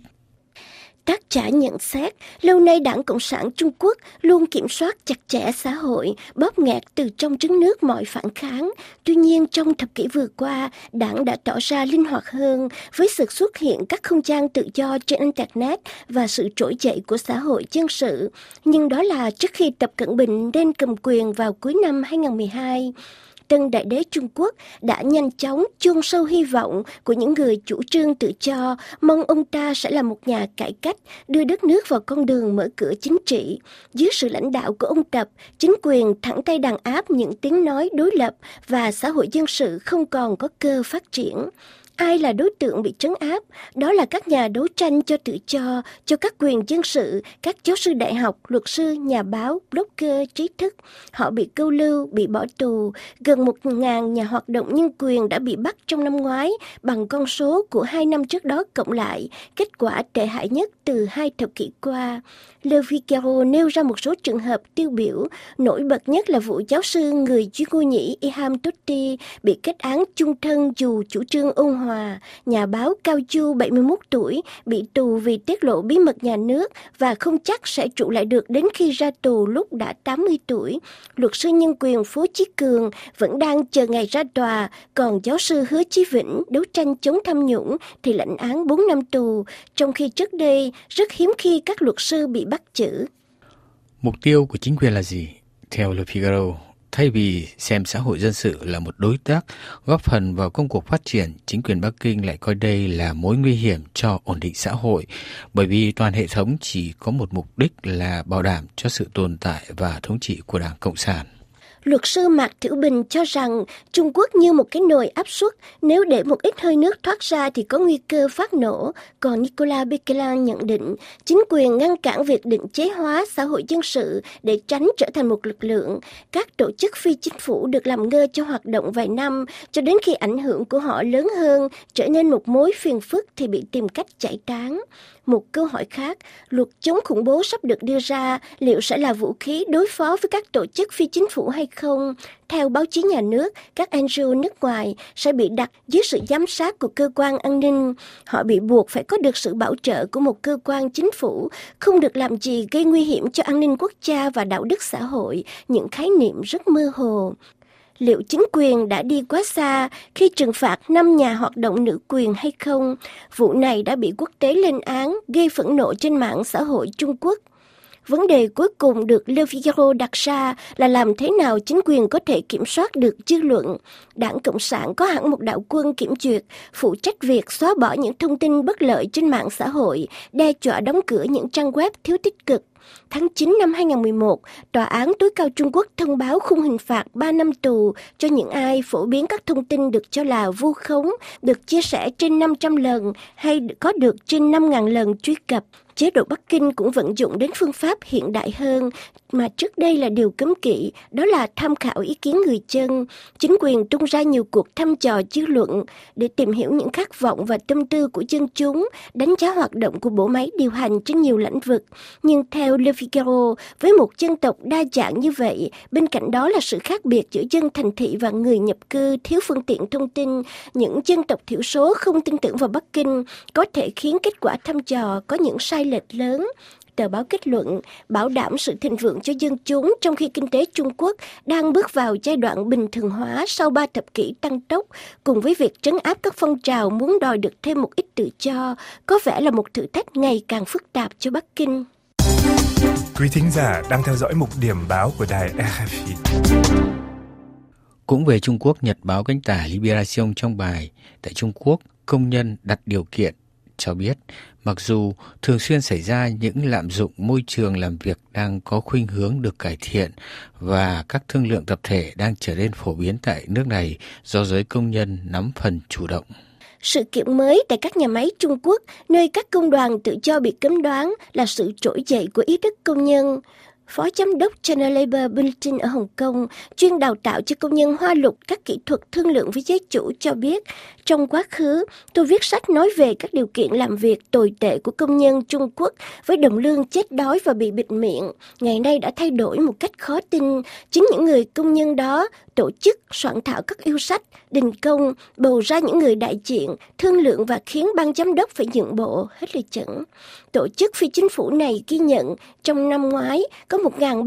Tác giả nhận xét, lâu nay Đảng Cộng sản Trung Quốc luôn kiểm soát chặt chẽ xã hội, bóp nghẹt từ trong trứng nước mọi phản kháng. Tuy nhiên, trong thập kỷ vừa qua, Đảng đã tỏ ra linh hoạt hơn với sự xuất hiện các không gian tự do trên Internet và sự trỗi dậy của xã hội dân sự. Nhưng đó là trước khi Tập Cận Bình lên cầm quyền vào cuối năm 2012. Tân đại đế Trung Quốc đã nhanh chóng chôn sâu hy vọng của những người chủ trương tự do, mong ông ta sẽ là một nhà cải cách, đưa đất nước vào con đường mở cửa chính trị. Dưới sự lãnh đạo của ông Tập, chính quyền thẳng tay đàn áp những tiếng nói đối lập và xã hội dân sự không còn có cơ phát triển. Ai là đối tượng bị trấn áp? Đó là các nhà đấu tranh cho tự do, cho các quyền dân sự, các giáo sư đại học, luật sư, nhà báo, blogger, trí thức. Họ bị câu lưu, bị bỏ tù. Gần 1.000 nhà hoạt động nhân quyền đã bị bắt trong năm ngoái bằng con số của 2 năm trước đó cộng lại, kết quả tệ hại nhất từ 2 thập kỷ qua. Le Figaro nêu ra một số trường hợp tiêu biểu, nổi bật nhất là vụ giáo sư người Duy Ngô Nhĩ Ilham Tohti bị kết án chung thân dù chủ trương ôn hòa, nhà báo Cao Chu 71 tuổi bị tù vì tiết lộ bí mật nhà nước và không chắc sẽ trụ lại được đến khi ra tù lúc đã 80 tuổi. Luật sư nhân quyền Phố Chí Cường vẫn đang chờ ngày ra tòa, còn giáo sư Hứa Chí Vĩnh đấu tranh chống tham nhũng thì lãnh án 4 năm tù, trong khi trước đây rất hiếm khi các luật sư bị bắt giữ. Mục tiêu của chính quyền là gì? Theo Le Figaro, thay vì xem xã hội dân sự là một đối tác góp phần vào công cuộc phát triển, chính quyền Bắc Kinh lại coi đây là mối nguy hiểm cho ổn định xã hội, bởi vì toàn hệ thống chỉ có một mục đích là bảo đảm cho sự tồn tại và thống trị của Đảng Cộng sản. Luật sư Mạc Thiểu Bình cho rằng Trung Quốc như một cái nồi áp suất, nếu để một ít hơi nước thoát ra thì có nguy cơ phát nổ. Còn Nicolas Bequelin nhận định chính quyền ngăn cản việc định chế hóa xã hội dân sự để tránh trở thành một lực lượng. Các tổ chức phi chính phủ được làm ngơ cho hoạt động vài năm, cho đến khi ảnh hưởng của họ lớn hơn, trở nên một mối phiền phức thì bị tìm cách giải tán. Một câu hỏi khác, luật chống khủng bố sắp được đưa ra, liệu sẽ là vũ khí đối phó với các tổ chức phi chính phủ hay không? Theo báo chí nhà nước, các NGO nước ngoài sẽ bị đặt dưới sự giám sát của cơ quan an ninh. Họ bị buộc phải có được sự bảo trợ của một cơ quan chính phủ, không được làm gì gây nguy hiểm cho an ninh quốc gia và đạo đức xã hội, những khái niệm rất mơ hồ. Liệu chính quyền đã đi quá xa khi trừng phạt 5 nhà hoạt động nữ quyền hay không? Vụ này đã bị quốc tế lên án, gây phẫn nộ trên mạng xã hội Trung Quốc. Vấn đề cuối cùng được Le Figaro đặt ra là làm thế nào chính quyền có thể kiểm soát được dư luận. Đảng Cộng sản có hẳn một đạo quân kiểm duyệt, phụ trách việc xóa bỏ những thông tin bất lợi trên mạng xã hội, đe dọa đóng cửa những trang web thiếu tích cực. Tháng 9 năm 2011, Tòa án tối cao Trung Quốc thông báo khung hình phạt 3 năm tù cho những ai phổ biến các thông tin được cho là vu khống, được chia sẻ trên 500 lần hay có được trên 5.000 lần truy cập. Chế độ Bắc Kinh cũng vận dụng đến phương pháp hiện đại hơn mà trước đây là điều cấm kỵ, đó là tham khảo ý kiến người dân. Chính quyền tung ra nhiều cuộc thăm dò dư luận để tìm hiểu những khát vọng và tâm tư của dân chúng, đánh giá hoạt động của bộ máy điều hành trên nhiều lĩnh vực. Nhưng theo Le Figaro, với một dân tộc đa dạng như vậy, bên cạnh đó là sự khác biệt giữa dân thành thị và người nhập cư thiếu phương tiện thông tin, những dân tộc thiểu số không tin tưởng vào Bắc Kinh có thể khiến kết quả thăm dò có những sai lệch lớn. Tờ báo kết luận, bảo đảm sự thịnh vượng cho dân chúng trong khi kinh tế Trung Quốc đang bước vào giai đoạn bình thường hóa sau 3 thập kỷ tăng tốc, cùng với việc trấn áp các phong trào muốn đòi được thêm một ít tự do, có vẻ là một thử thách ngày càng phức tạp cho Bắc Kinh. Quý thính giả đang theo dõi mục điểm báo của đài RFI. Cũng về Trung Quốc, nhật báo cánh tả Libération trong bài tại Trung Quốc, công nhân đặt điều kiện cho biết, mặc dù thường xuyên xảy ra những lạm dụng môi trường làm việc đang có khuynh hướng được cải thiện và các thương lượng tập thể đang trở nên phổ biến tại nước này do giới công nhân nắm phần chủ động. Sự kiện mới tại các nhà máy Trung Quốc, nơi các công đoàn tự do bị cấm đoán, là sự trỗi dậy của ý thức công nhân. Phó Giám đốc China Labour Bulletin ở Hồng Kông, chuyên đào tạo cho công nhân Hoa Lục các kỹ thuật thương lượng với giới chủ cho biết, trong quá khứ, tôi viết sách nói về các điều kiện làm việc tồi tệ của công nhân Trung Quốc với đồng lương chết đói và bị bịt miệng. Ngày nay đã thay đổi một cách khó tin. Chính những người công nhân đó tổ chức, soạn thảo các yêu sách, đình công, bầu ra những người đại diện, thương lượng và khiến ban giám đốc phải nhượng bộ, hết lời chẩn. Tổ chức phi chính phủ này ghi nhận trong năm ngoái có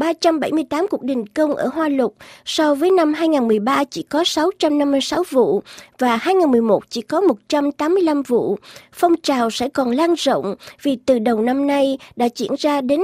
1.378 cuộc đình công ở Hoa Lục, so với năm 2013 chỉ có 656 vụ và 2011 chỉ có 185 vụ. Phong trào sẽ còn lan rộng vì từ đầu năm nay đã diễn ra đến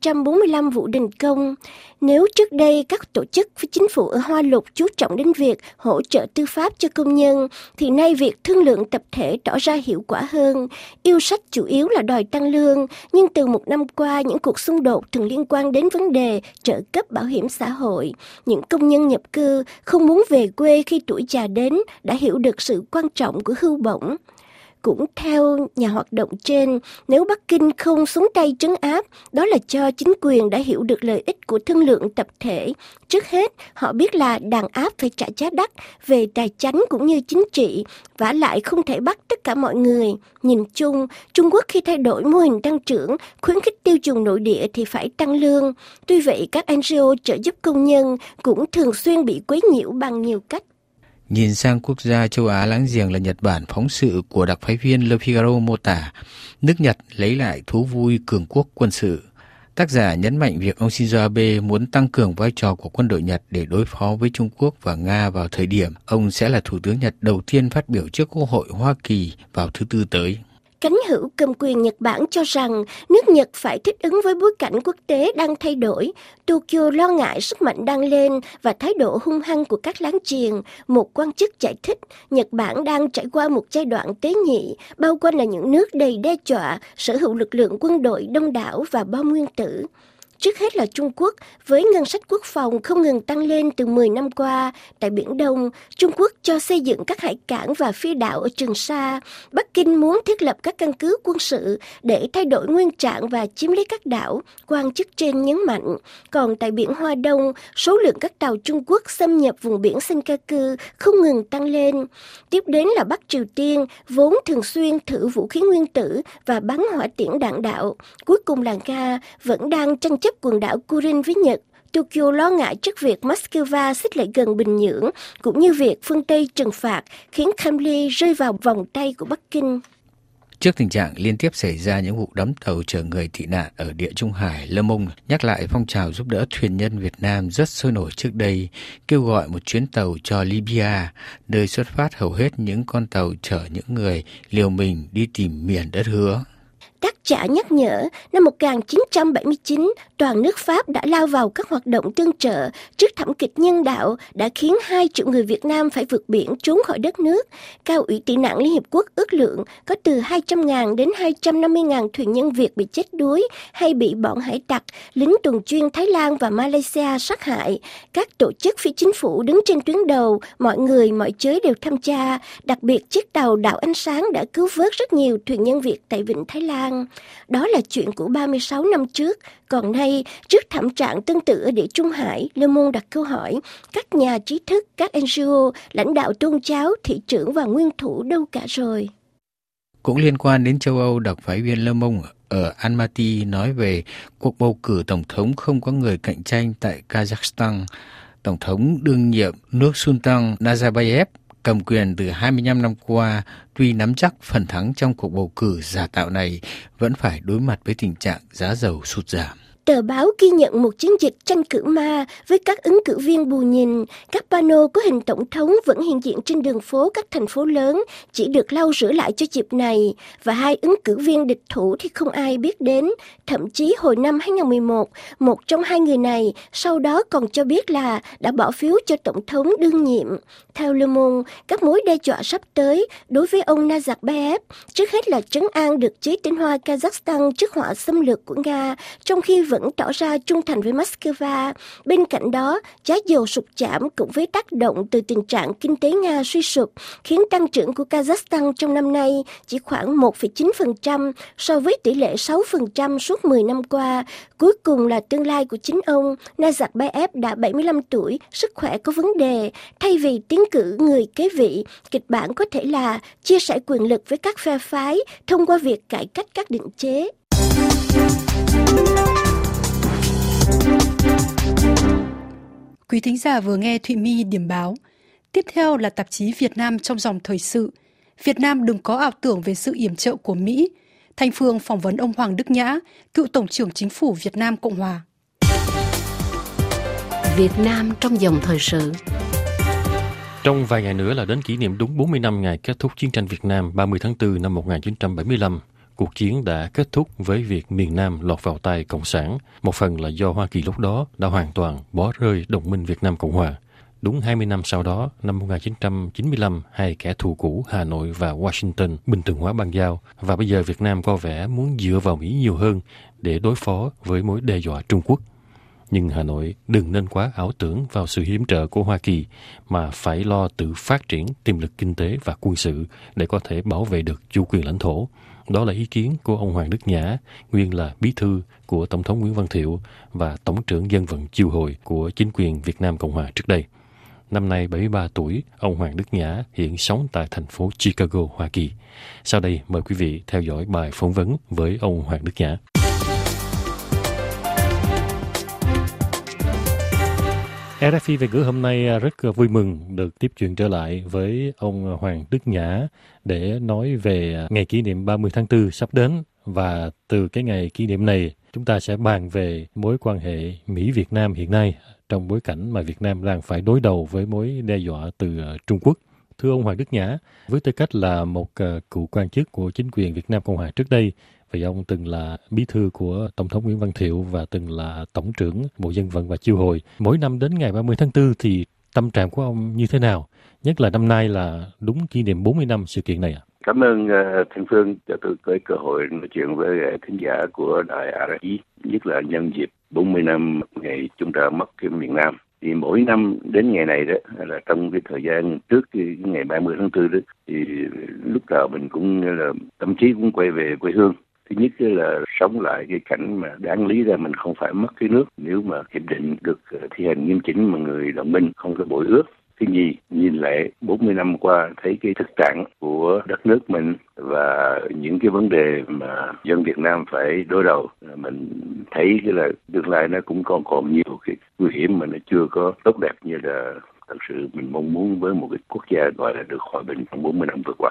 345 vụ đình công. Nếu trước đây các tổ chức phi chính phủ ở Hoa Lục chú trọng đến việc hỗ trợ tư pháp cho công nhân, thì nay việc thương lượng tập thể tỏ ra hiệu quả hơn. Yêu sách chủ yếu là đòi tăng lương, nhưng từ một năm qua những cuộc xung đột thường liên quan đến vấn đề trợ cấp bảo hiểm xã hội. Những công nhân nhập cư không muốn về quê khi tuổi già đến đã hiểu được sự quan trọng của hưu bổng. Cũng theo nhà hoạt động trên, nếu Bắc Kinh không xuống tay trấn áp, đó là do chính quyền đã hiểu được lợi ích của thương lượng tập thể. Trước hết, họ biết là đàn áp phải trả giá đắt về tài chánh cũng như chính trị, vả lại không thể bắt tất cả mọi người. Nhìn chung, Trung Quốc khi thay đổi mô hình tăng trưởng, khuyến khích tiêu dùng nội địa thì phải tăng lương. Tuy vậy, các NGO trợ giúp công nhân cũng thường xuyên bị quấy nhiễu bằng nhiều cách. Nhìn sang quốc gia châu Á láng giềng là Nhật Bản, phóng sự của đặc phái viên Le Figaro mô tả nước Nhật lấy lại thú vui cường quốc quân sự. Tác giả nhấn mạnh việc ông Shinzo Abe muốn tăng cường vai trò của quân đội Nhật để đối phó với Trung Quốc và Nga vào thời điểm ông sẽ là thủ tướng Nhật đầu tiên phát biểu trước Quốc hội Hoa Kỳ vào thứ Tư tới. Cánh hữu cầm quyền Nhật Bản cho rằng nước Nhật phải thích ứng với bối cảnh quốc tế đang thay đổi. Tokyo lo ngại sức mạnh đang lên và thái độ hung hăng của các láng giềng. Một quan chức giải thích, Nhật Bản đang trải qua một giai đoạn tế nhị, bao quanh là những nước đầy đe dọa, sở hữu lực lượng quân đội đông đảo và bom nguyên tử. Trước hết là Trung Quốc, với ngân sách quốc phòng không ngừng tăng lên từ 10 năm qua. Tại Biển Đông, Trung Quốc cho xây dựng các hải cảng và phi đạo ở Trường Sa. Bắc Kinh muốn thiết lập các căn cứ quân sự để thay đổi nguyên trạng và chiếm lấy các đảo, quan chức trên nhấn mạnh. Còn tại Biển Hoa Đông, số lượng các tàu Trung Quốc xâm nhập vùng biển Senkaku không ngừng tăng lên. Tiếp đến là Bắc Triều Tiên, vốn thường xuyên thử vũ khí nguyên tử và bắn hỏa tiễn đạn đạo. Cuối cùng là Nga, vẫn đang tranh chấp quần đảo Kurin với Nhật. Tokyo lo ngại trước việc Moscow xích lại gần Bình Nhưỡng, cũng như việc phương Tây trừng phạt khiến Kremlin rơi vào vòng tay của Bắc Kinh. Trước tình trạng liên tiếp xảy ra những vụ đắm tàu chở người tị nạn ở Địa Trung Hải, Le Monde nhắc lại phong trào giúp đỡ thuyền nhân Việt Nam rất sôi nổi trước đây, kêu gọi một chuyến tàu cho Libya, nơi xuất phát hầu hết những con tàu chở những người liều mình đi tìm miền đất hứa. Tác giả nhắc nhở, năm 1979, toàn nước Pháp đã lao vào các hoạt động tương trợ trước thảm kịch nhân đạo đã khiến 2 triệu người Việt Nam phải vượt biển trốn khỏi đất nước. Cao ủy tị nạn Liên Hiệp Quốc ước lượng có từ 200.000 đến 250.000 thuyền nhân Việt bị chết đuối hay bị bọn hải tặc, lính tuần chuyên Thái Lan và Malaysia sát hại. Các tổ chức phi chính phủ đứng trên tuyến đầu, mọi người, mọi giới đều tham gia. Đặc biệt, chiếc tàu Đạo Ánh Sáng đã cứu vớt rất nhiều thuyền nhân Việt tại Vịnh Thái Lan. Đó là chuyện của 36 năm trước. Còn nay, trước thảm trạng tương tự ở Địa Trung Hải, Le Monde đặt câu hỏi, các nhà trí thức, các NGO, lãnh đạo tôn giáo, thị trưởng và nguyên thủ đâu cả rồi? Cũng liên quan đến châu Âu, đặc phái viên Le Monde ở Almaty nói về cuộc bầu cử tổng thống không có người cạnh tranh tại Kazakhstan. Tổng thống đương nhiệm Nursultan Nazarbayev cầm quyền từ 25 năm qua, tuy nắm chắc phần thắng trong cuộc bầu cử giả tạo này, vẫn phải đối mặt với tình trạng giá dầu sụt giảm. Tờ báo ghi nhận một chiến dịch tranh cử ma với các ứng cử viên bù nhìn. Các pano có hình tổng thống vẫn hiện diện trên đường phố các thành phố lớn, chỉ được lau rửa lại cho dịp này. Và 2 ứng cử viên địch thủ thì không ai biết đến. Thậm chí hồi năm 2011, một trong 2 người này sau đó còn cho biết là đã bỏ phiếu cho tổng thống đương nhiệm. Theo Le Monde, các mối đe dọa sắp tới đối với ông Nazarbayev trước hết là trấn an được chế tinh hoa Kazakhstan trước họa xâm lược của Nga, trong khi vẫn tỏ ra trung thành với Moscow. Bên cạnh đó, giá dầu sụt giảm cùng với tác động từ tình trạng kinh tế Nga suy sụp khiến tăng trưởng của Kazakhstan trong năm nay chỉ khoảng 1,9% so với tỷ lệ 6% suốt 10 năm qua. Cuối cùng là tương lai của chính ông. Nazarbayev đã 75 tuổi, sức khỏe có vấn đề. Thay vì tiến cử người kế vị, kịch bản có thể là chia sẻ quyền lực với các phe phái thông qua việc cải cách các định chế. Quý thính giả vừa nghe Thụy My điểm báo. Tiếp theo là tạp chí Việt Nam trong dòng thời sự. Việt Nam đừng có ảo tưởng về sự yểm trợ của Mỹ. Thanh Phương phỏng vấn ông Hoàng Đức Nhã, cựu Tổng trưởng Chính phủ Việt Nam Cộng Hòa. Việt Nam trong dòng thời sự. Trong vài ngày nữa là đến kỷ niệm đúng 40 năm ngày kết thúc chiến tranh Việt Nam 30 tháng 4 năm 1975. Cuộc chiến đã kết thúc với việc miền Nam lọt vào tay Cộng sản, một phần là do Hoa Kỳ lúc đó đã hoàn toàn bỏ rơi đồng minh Việt Nam Cộng Hòa. Đúng 20 năm sau đó, năm 1995, hai kẻ thù cũ Hà Nội và Washington bình thường hóa bang giao, và bây giờ Việt Nam có vẻ muốn dựa vào Mỹ nhiều hơn để đối phó với mối đe dọa Trung Quốc. Nhưng Hà Nội đừng nên quá ảo tưởng vào sự yểm trợ của Hoa Kỳ, mà phải lo tự phát triển tiềm lực kinh tế và quân sự để có thể bảo vệ được chủ quyền lãnh thổ. Đó là ý kiến của ông Hoàng Đức Nhã, nguyên là bí thư của Tổng thống Nguyễn Văn Thiệu và Tổng trưởng Dân vận Chiêu Hồi của chính quyền Việt Nam Cộng Hòa trước đây. Năm nay 73 tuổi, ông Hoàng Đức Nhã hiện sống tại thành phố Chicago, Hoa Kỳ. Sau đây, mời quý vị theo dõi bài phỏng vấn với ông Hoàng Đức Nhã. RFI Việt ngữ hôm nay rất vui mừng được tiếp chuyện trở lại với ông Hoàng Đức Nhã để nói về ngày kỷ niệm 30 tháng 4 sắp đến. Và từ cái ngày kỷ niệm này, chúng ta sẽ bàn về mối quan hệ Mỹ-Việt Nam hiện nay trong bối cảnh mà Việt Nam đang phải đối đầu với mối đe dọa từ Trung Quốc. Thưa ông Hoàng Đức Nhã, với tư cách là một cựu quan chức của chính quyền Việt Nam Cộng Hòa trước đây, vì ông từng là bí thư của Tổng thống Nguyễn Văn Thiệu và từng là Tổng trưởng Bộ Dân vận và Chiêu Hồi. Mỗi năm đến ngày 30 tháng 4 thì tâm trạng của ông như thế nào? Nhất là năm nay là đúng kỷ niệm 40 năm sự kiện này ạ. Cảm ơn Thanh Phương cho tôi có cơ hội nói chuyện với thính giả của đài RFI, nhất là nhân dịp 40 năm ngày chúng ta mất cái miền Nam. Thì mỗi năm đến ngày này đó, là trong cái thời gian trước cái ngày 30 tháng 4 đó, thì lúc nào mình cũng là tâm trí cũng quay về quê hương. Thứ nhất là sống lại cái cảnh mà đáng lý ra mình không phải mất cái nước nếu mà hiệp định được thi hành nghiêm chỉnh mà người đồng minh không có bội ước. Thứ nhì, nhìn lại 40 năm qua thấy cái thực trạng của đất nước mình và những cái vấn đề mà dân Việt Nam phải đối đầu, mình thấy cái là tương lai nó cũng còn nhiều cái nguy hiểm mà nó chưa có tốt đẹp như là thật sự mình mong muốn với một cái quốc gia gọi là được hòa bình trong 40 năm vừa qua.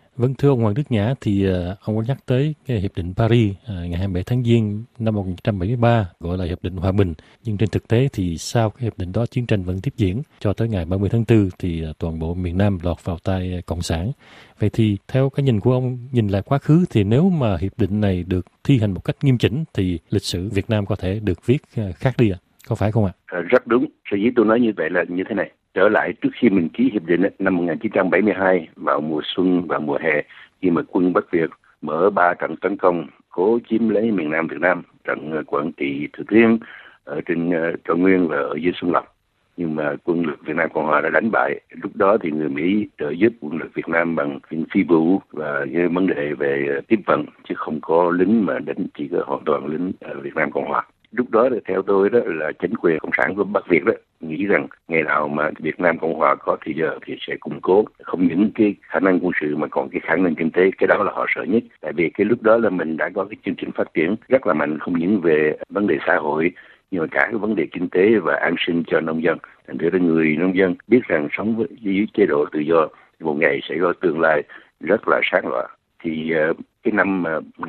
Vâng, thưa ông Hoàng Đức Nhã, thì ông có nhắc tới cái Hiệp định Paris ngày 27 tháng Giêng năm 1973 gọi là Hiệp định Hòa bình. Nhưng trên thực tế thì sau cái hiệp định đó chiến tranh vẫn tiếp diễn cho tới ngày 30 tháng 4 thì toàn bộ miền Nam lọt vào tay Cộng sản. Vậy thì theo cái nhìn của ông, nhìn lại quá khứ thì nếu mà hiệp định này được thi hành một cách nghiêm chỉnh thì lịch sử Việt Nam có thể được viết khác đi ạ? Có phải không ạ? Rất đúng. Sở dĩ tôi nói như vậy là như thế này. Trở lại trước khi mình ký hiệp định năm 1972 vào mùa xuân và mùa hè, khi mà quân Bắc Việt mở 3 trận tấn công cố chiếm lấy miền Nam Việt Nam, trận Quảng Trị, Thừa Thiên ở trên Cao Nguyên và ở dưới Xuân Lộc. Nhưng mà quân lực Việt Nam Cộng Hòa đã đánh bại. Lúc đó thì người Mỹ trợ giúp quân lực Việt Nam bằng phi vụ và những vấn đề về tiếp vận, chứ không có lính mà đánh, chỉ có hoàn toàn lính Việt Nam Cộng Hòa. Lúc đó theo tôi đó là chính quyền cộng sản của Bắc Việt đó nghĩ rằng ngày nào mà Việt Nam Cộng Hòa có thì giờ thì sẽ củng cố không những cái khả năng quân sự mà còn cái khả năng kinh tế. Cái đó là họ sợ nhất, tại vì cái lúc đó là mình đã có cái chương trình phát triển rất là mạnh, không những về vấn đề xã hội nhưng mà cả cái vấn đề kinh tế và an sinh cho nông dân. Thành thử ra người nông dân biết rằng sống với dưới chế độ tự do một ngày sẽ có tương lai rất là sáng lòa. Thì cái năm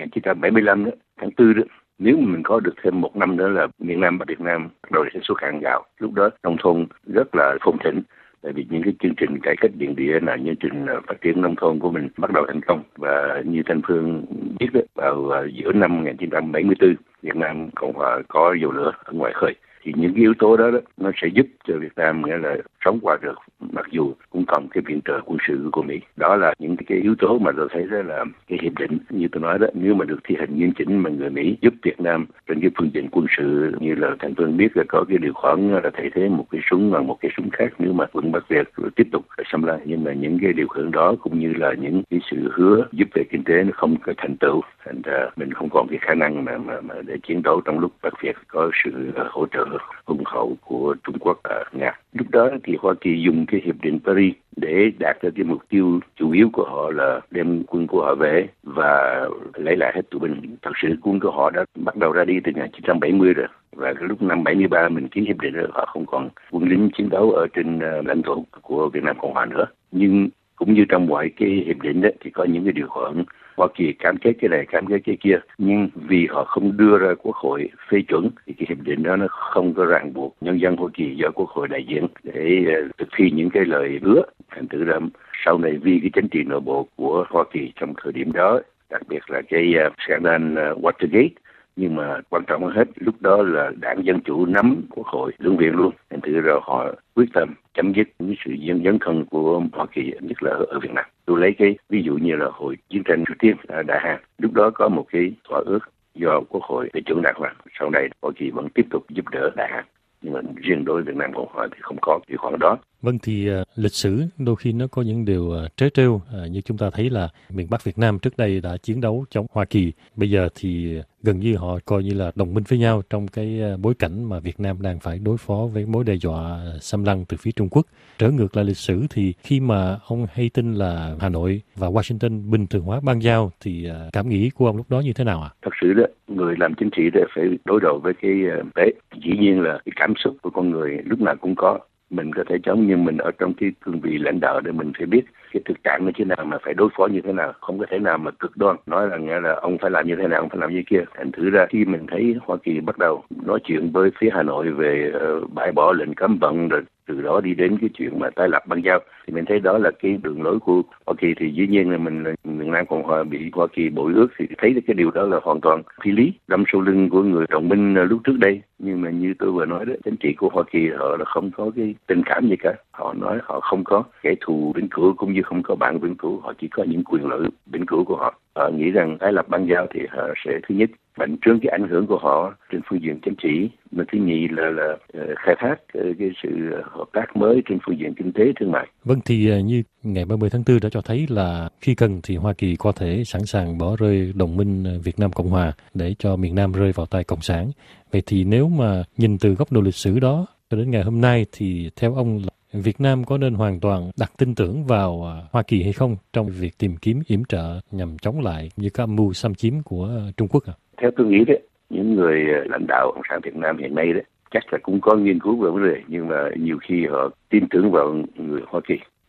1975 đó, tháng 4 đó, nếu mình có được thêm một năm nữa là miền Nam và Việt Nam bắt đầu sẽ xuất khẩu gạo. Lúc đó nông thôn rất là phồn thịnh, tại vì những cái chương trình cải cách điện địa là chương trình phát triển nông thôn của mình bắt đầu thành công. Và như Thanh Phương biết đó, vào giữa năm 1974 Việt Nam Cộng Hòa có dầu lửa ở ngoài khơi. Thì những cái yếu tố đó, nó sẽ giúp cho Việt Nam nghĩa là sống qua được, mặc dù cũng còn cái viện trợ quân sự của Mỹ. Đó là những cái yếu tố mà tôi thấy đó là cái hiệp định như tôi nói đó, nếu mà được thi hành nghiêm chỉnh mà người Mỹ giúp Việt Nam trên cái phương diện quân sự, như là Thành Phương biết là có cái điều khoản là thay thế một cái súng bằng một cái súng khác nếu mà quân Bắc Việt tiếp tục xâm lăng. Nhưng mà những cái điều khoản đó cũng như là những cái sự hứa giúp về kinh tế nó không có thành tựu, thành ra mình không còn cái khả năng mà để chiến đấu trong lúc Bắc Việt có sự hỗ trợ hùng hậu của Trung Quốc ở Nga. Lúc đó thì Hoa Kỳ dùng cái hiệp định Paris để đạt được cái mục tiêu chủ yếu của họ là đem quân của họ về và lấy lại hết tù binh. Thật sự quân của họ đã bắt đầu ra đi từ 1970 rồi. Và lúc năm 73 mình ký hiệp định rồi, họ không còn quân lính chiến đấu ở trên lãnh thổ của Việt Nam Cộng Hòa nữa. Nhưng cũng như trong mọi cái hiệp định đó, thì có những cái điều khoản Hoa Kỳ cam kết cái này, cam kết cái kia, nhưng vì họ không đưa ra Quốc hội phê chuẩn thì cái hiệp định đó nó không có ràng buộc nhân dân Hoa Kỳ do Quốc hội đại diện để thực thi những cái lời hứa. Thành thử ra sau này vì cái chính trị nội bộ của Hoa Kỳ trong thời điểm đó, đặc biệt là cái scandal Watergate, nhưng mà quan trọng hơn hết lúc đó là đảng Dân Chủ nắm Quốc hội lưỡng viện luôn. Thành thử ra họ quyết tâm chấm dứt những sự dấn thân của Hoa Kỳ, nhất là ở Việt Nam. Tôi lấy cái ví dụ như là hồi chiến tranh Triều Tiên ở Đại Hàn, lúc đó có một cái thỏa ước do Quốc hội để chuẩn đàng hoàng. Sau này Hoa Kỳ vẫn tiếp tục giúp đỡ Đại Hàn, nhưng mà riêng đối với Việt Nam Cộng Hòa thì không có điều khoản đó. Vâng, thì lịch sử đôi khi nó có những điều trớ trêu, như chúng ta thấy là miền Bắc Việt Nam trước đây đã chiến đấu chống Hoa Kỳ, bây giờ thì gần như họ coi như là đồng minh với nhau trong cái bối cảnh mà Việt Nam đang phải đối phó với mối đe dọa xâm lăng từ phía Trung Quốc. Trở ngược lại lịch sử thì khi mà ông hay tin là Hà Nội và Washington bình thường hóa bang giao thì cảm nghĩ của ông lúc đó như thế nào ạ? Thật sự đó, người làm chính trị đó phải đối đầu với cái tế. Dĩ nhiên là cái cảm xúc của con người lúc nào cũng có. Mình có thể chống, nhưng mình ở trong cái cương vị lãnh đạo để mình phải biết cái thực trạng nó thế nào mà phải đối phó như thế nào, không có thể nào mà cực đoan nói là nghĩa là ông phải làm như thế nào, ông phải làm như kia. Thành thử ra khi mình thấy Hoa Kỳ bắt đầu nói chuyện với phía Hà Nội về bãi bỏ lệnh cấm vận, rồi từ đó đi đến cái chuyện mà tái lập bang giao, thì mình thấy đó là cái đường lối của Hoa Kỳ. Thì dĩ nhiên là mình miền Nam Cộng Hòa bị Hoa Kỳ bội ước thì thấy cái điều đó là hoàn toàn phi lý, đâm sau lưng của người đồng minh lúc trước đây. Nhưng mà như tôi vừa nói đó, chính trị của Hoa Kỳ họ là không có cái tình cảm gì cả. Họ nói họ không có kẻ thù vĩnh cửu cũng như không có bạn vĩnh cửu, họ chỉ có những quyền lợi vĩnh cửu của họ. Họ nghĩ rằng tái lập bang giao thì họ sẽ thứ nhất mạnh trướng cái ảnh hưởng của họ trên phương diện chính trị, mà thứ nhì là khai thác cái sự hợp tác mới trên phương diện kinh tế thương mại. Vâng, thì như ngày 30 tháng 4 đã cho thấy là khi cần thì Hoa Kỳ có thể sẵn sàng bỏ rơi đồng minh Việt Nam Cộng Hòa để cho miền Nam rơi vào tay Cộng sản. Vậy thì nếu mà nhìn từ góc độ lịch sử đó cho đến ngày hôm nay thì theo ông là Việt Nam có nên hoàn toàn đặt tin tưởng vào Hoa Kỳ hay không trong việc tìm kiếm yểm trợ nhằm chống lại như các âm mưu xâm chiếm của Trung Quốc ạ? Theo tôi nghĩ đấy, những người lãnh đạo Cộng sản Việt Nam hiện nay đấy chắc là cũng có nghiên cứu về vấn đề, nhưng mà nhiều khi họ tin tưởng vào người Hoa Kỳ.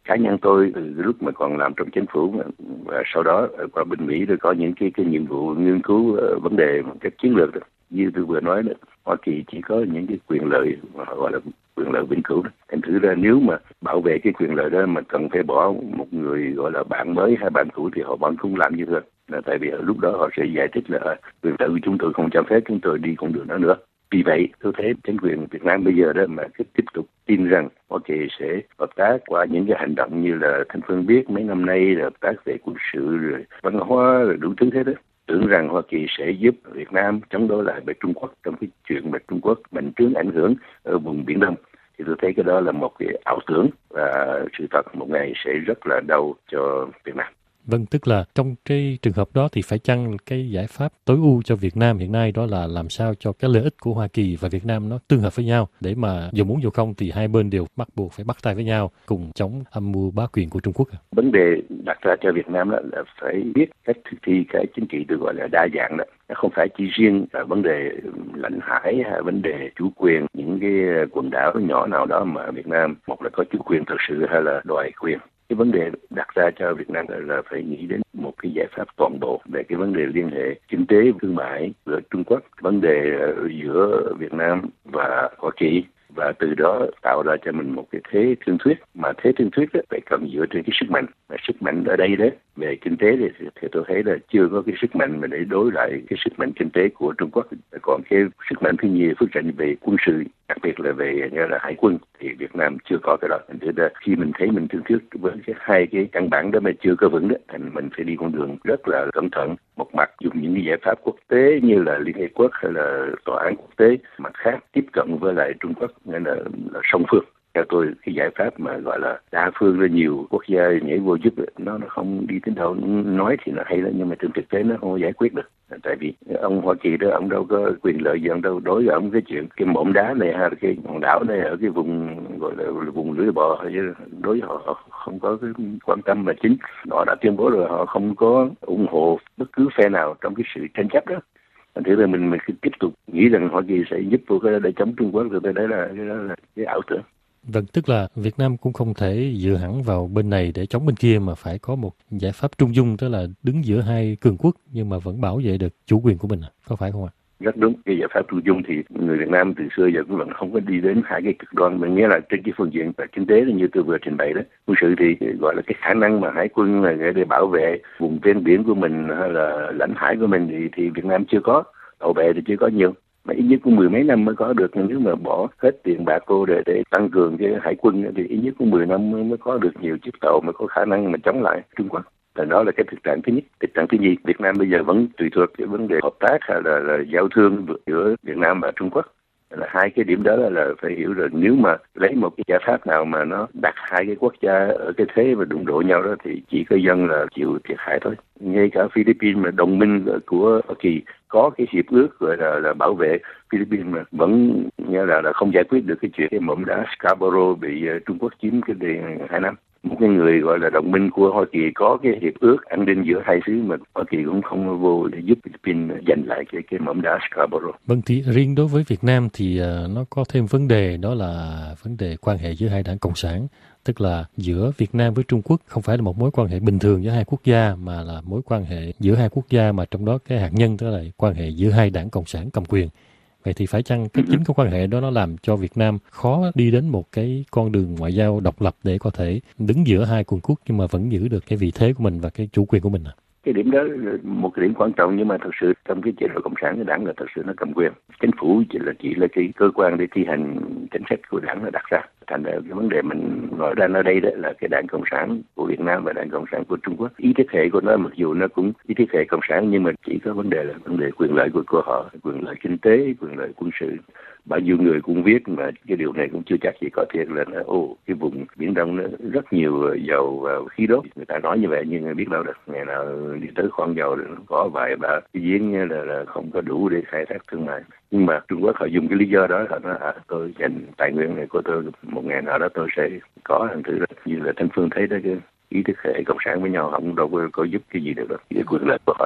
Cá nhân tôi từ lúc mà còn làm trong chính phủ và sau đó qua bên Mỹ rồi có những cái nhiệm vụ nghiên cứu vấn đề một cách chiến lược đó. Như tôi vừa nói đó, Hoa Kỳ chỉ có những cái quyền lợi mà họ gọi là quyền lợi vĩnh cửu đó. Thành thử ra nếu mà bảo vệ cái quyền lợi đó mà cần phải bỏ một người gọi là bạn mới hay bạn cũ thì họ vẫn không làm như thường. Là tại vì ở lúc đó họ sẽ giải thích là quyền lợi của chúng tôi không cho phép chúng tôi đi con đường đó nữa. Vì vậy, tôi thấy chính quyền Việt Nam bây giờ đó mà cứ tiếp tục tin rằng Hoa Kỳ sẽ hợp tác qua những cái hành động như là Thanh Phương biết mấy năm nay là hợp tác về quân sự rồi văn hóa rồi đủ thứ thế đó. Tưởng rằng Hoa Kỳ sẽ giúp Việt Nam chống đối lại với Trung Quốc trong cái chuyện mà Trung Quốc bành trướng ảnh hưởng ở vùng Biển Đông. Thì tôi thấy cái đó là một cái ảo tưởng và sự thật một ngày sẽ rất là đau cho Việt Nam. Vâng, tức là trong cái trường hợp đó thì phải chăng cái giải pháp tối ưu cho Việt Nam hiện nay đó là làm sao cho cái lợi ích của Hoa Kỳ và Việt Nam nó tương hợp với nhau để mà dù muốn dù không thì hai bên đều bắt buộc phải bắt tay với nhau cùng chống âm mưu bá quyền của Trung Quốc. Vấn đề đặt ra cho Việt Nam đó là phải biết cách thực thi cái chính trị được gọi là đa dạng đó. Nó không phải chỉ riêng là vấn đề lãnh hải hay vấn đề chủ quyền những cái quần đảo nhỏ nào đó mà Việt Nam một là có chủ quyền thực sự hay là đòi quyền. Cái vấn đề đặt ra cho Việt Nam là phải nghĩ đến một cái giải pháp toàn bộ về cái vấn đề liên hệ kinh tế thương mại với Trung Quốc, vấn đề giữa Việt Nam và Hoa Kỳ và từ đó tạo ra cho mình một cái thế thương thuyết mà thế thương thuyết đó phải cần dựa trên cái sức mạnh. Và sức mạnh ở đây đấy về kinh tế thì tôi thấy là chưa có cái sức mạnh mà để đối lại cái sức mạnh kinh tế của Trung Quốc. Còn cái sức mạnh thứ nhì phát triển về quân sự, đặc biệt là về như là hải quân thì Việt Nam chưa có cái đó. Thế là khi mình thấy mình thương thuyết với cái hai cái căn bản đó mà chưa có vững đó, thành mình phải đi con đường rất là cẩn thận. Một mặt dùng những cái giải pháp quốc tế như là Liên Hiệp Quốc hay là tòa án quốc tế, mặt khác tiếp cận với lại Trung Quốc nghĩa là song phương. Theo tôi cái giải pháp mà gọi là đa phương là nhiều quốc gia nhảy vô giúp nó không đi đến đâu. Nói thì nó hay lắm nhưng mà trên thực tế nó không giải quyết được. Tại vì ông Hoa Kỳ đó ông đâu có quyền lợi gì, ông đâu đối với ông cái chuyện cái mỏm đá này hay là cái hòn đảo này ở cái vùng gọi là vùng lưỡi bò hay đối với họ không có cái quan tâm mà chính. Họ đã tuyên bố rồi họ không có ủng hộ bất cứ phe nào trong cái sự tranh chấp đó. Thế là mình tiếp tục nghĩ rằng Hoa Kỳ sẽ giúp vô cái để chống Trung Quốc rồi đây là cái ảo tưởng. Vâng, tức là Việt Nam cũng không thể dựa hẳn vào bên này để chống bên kia mà phải có một giải pháp trung dung, tức là đứng giữa hai cường quốc nhưng mà vẫn bảo vệ được chủ quyền của mình, có phải không ạ? Rất đúng, cái giải pháp trung dung thì người Việt Nam từ xưa giờ cũng vẫn không có đi đến hai cái cực đoan. Mình nghĩa là trên cái phương diện về kinh tế như tôi vừa trình bày đó, quân sự thì gọi là cái khả năng mà hải quân là để bảo vệ vùng ven biển của mình hay là lãnh hải của mình thì Việt Nam chưa có, tàu bè thì chưa có nhiều. Mà ít nhất cũng 10 mấy năm mới có được, nếu mà bỏ hết tiền bạc vô để tăng cường cái hải quân thì ít nhất cũng 10 năm mới có được nhiều chiếc tàu mà có khả năng mà chống lại Trung Quốc. Và đó là cái thực trạng thứ nhất. Thực trạng thứ nhì, Việt Nam bây giờ vẫn tùy thuộc cái vấn đề hợp tác hay là giao thương giữa Việt Nam và Trung Quốc. Là hai cái điểm đó là phải hiểu rồi, nếu mà lấy một cái giải pháp nào mà nó đặt hai cái quốc gia ở cái thế và đụng độ nhau đó thì chỉ có dân là chịu thiệt hại thôi. Ngay cả Philippines mà đồng minh của Hoa Kỳ có cái hiệp ước gọi là bảo vệ Philippines mà vẫn như là không giải quyết được cái chuyện cái mỏm đá Scarborough bị Trung Quốc chiếm cái đền 2 năm. Một cái người gọi là đồng minh của Hoa Kỳ có cái hiệp ước an ninh giữa hai xứ mà Hoa Kỳ cũng không vô để giúp Philippines giành lại cái mỏm đá Scarborough. Vâng, thì riêng đối với Việt Nam thì nó có thêm vấn đề, đó là vấn đề quan hệ giữa hai đảng Cộng sản. Tức là giữa Việt Nam với Trung Quốc không phải là một mối quan hệ bình thường giữa hai quốc gia mà là mối quan hệ giữa hai quốc gia mà trong đó cái hạt nhân tức là quan hệ giữa hai đảng Cộng sản cầm quyền. Vậy thì phải chăng chính cái quan hệ đó nó làm cho Việt Nam khó đi đến một cái con đường ngoại giao độc lập để có thể đứng giữa hai cường quốc nhưng mà vẫn giữ được cái vị thế của mình và cái chủ quyền của mình? Cái điểm đó là một cái điểm quan trọng, nhưng mà thật sự trong cái chế độ cộng sản cái đảng là thật sự nó cầm quyền. Chính phủ chỉ là cái cơ quan để thi hành chính sách của đảng là đặt ra. Thành ra cái vấn đề mình nói ra ở đây đó là cái đảng cộng sản của Việt Nam và đảng cộng sản của Trung Quốc. Ý thức hệ của nó mặc dù nó cũng ý thức hệ cộng sản nhưng mà chỉ có vấn đề là vấn đề quyền lợi của họ, quyền lợi kinh tế, quyền lợi quân sự. Bao nhiêu người cũng viết mà cái điều này cũng chưa chắc gì có thiệt là cái vùng Biển Đông nó rất nhiều dầu và khí đốt. Người ta nói như vậy nhưng biết đâu được, ngày nào đi tới khoan dầu có vài ba cái giếng là không có đủ để khai thác thương mại. Nhưng mà Trung Quốc họ dùng cái lý do đó, họ nói tôi dành tài nguyên này của tôi, một ngày nào đó tôi sẽ có hàng thứ đó. Như là Thanh Phương thấy đó, cái ý thức hệ cộng sản với nhau họ cũng đâu có giúp cái gì được đâu, cái quyền lợi của họ đó.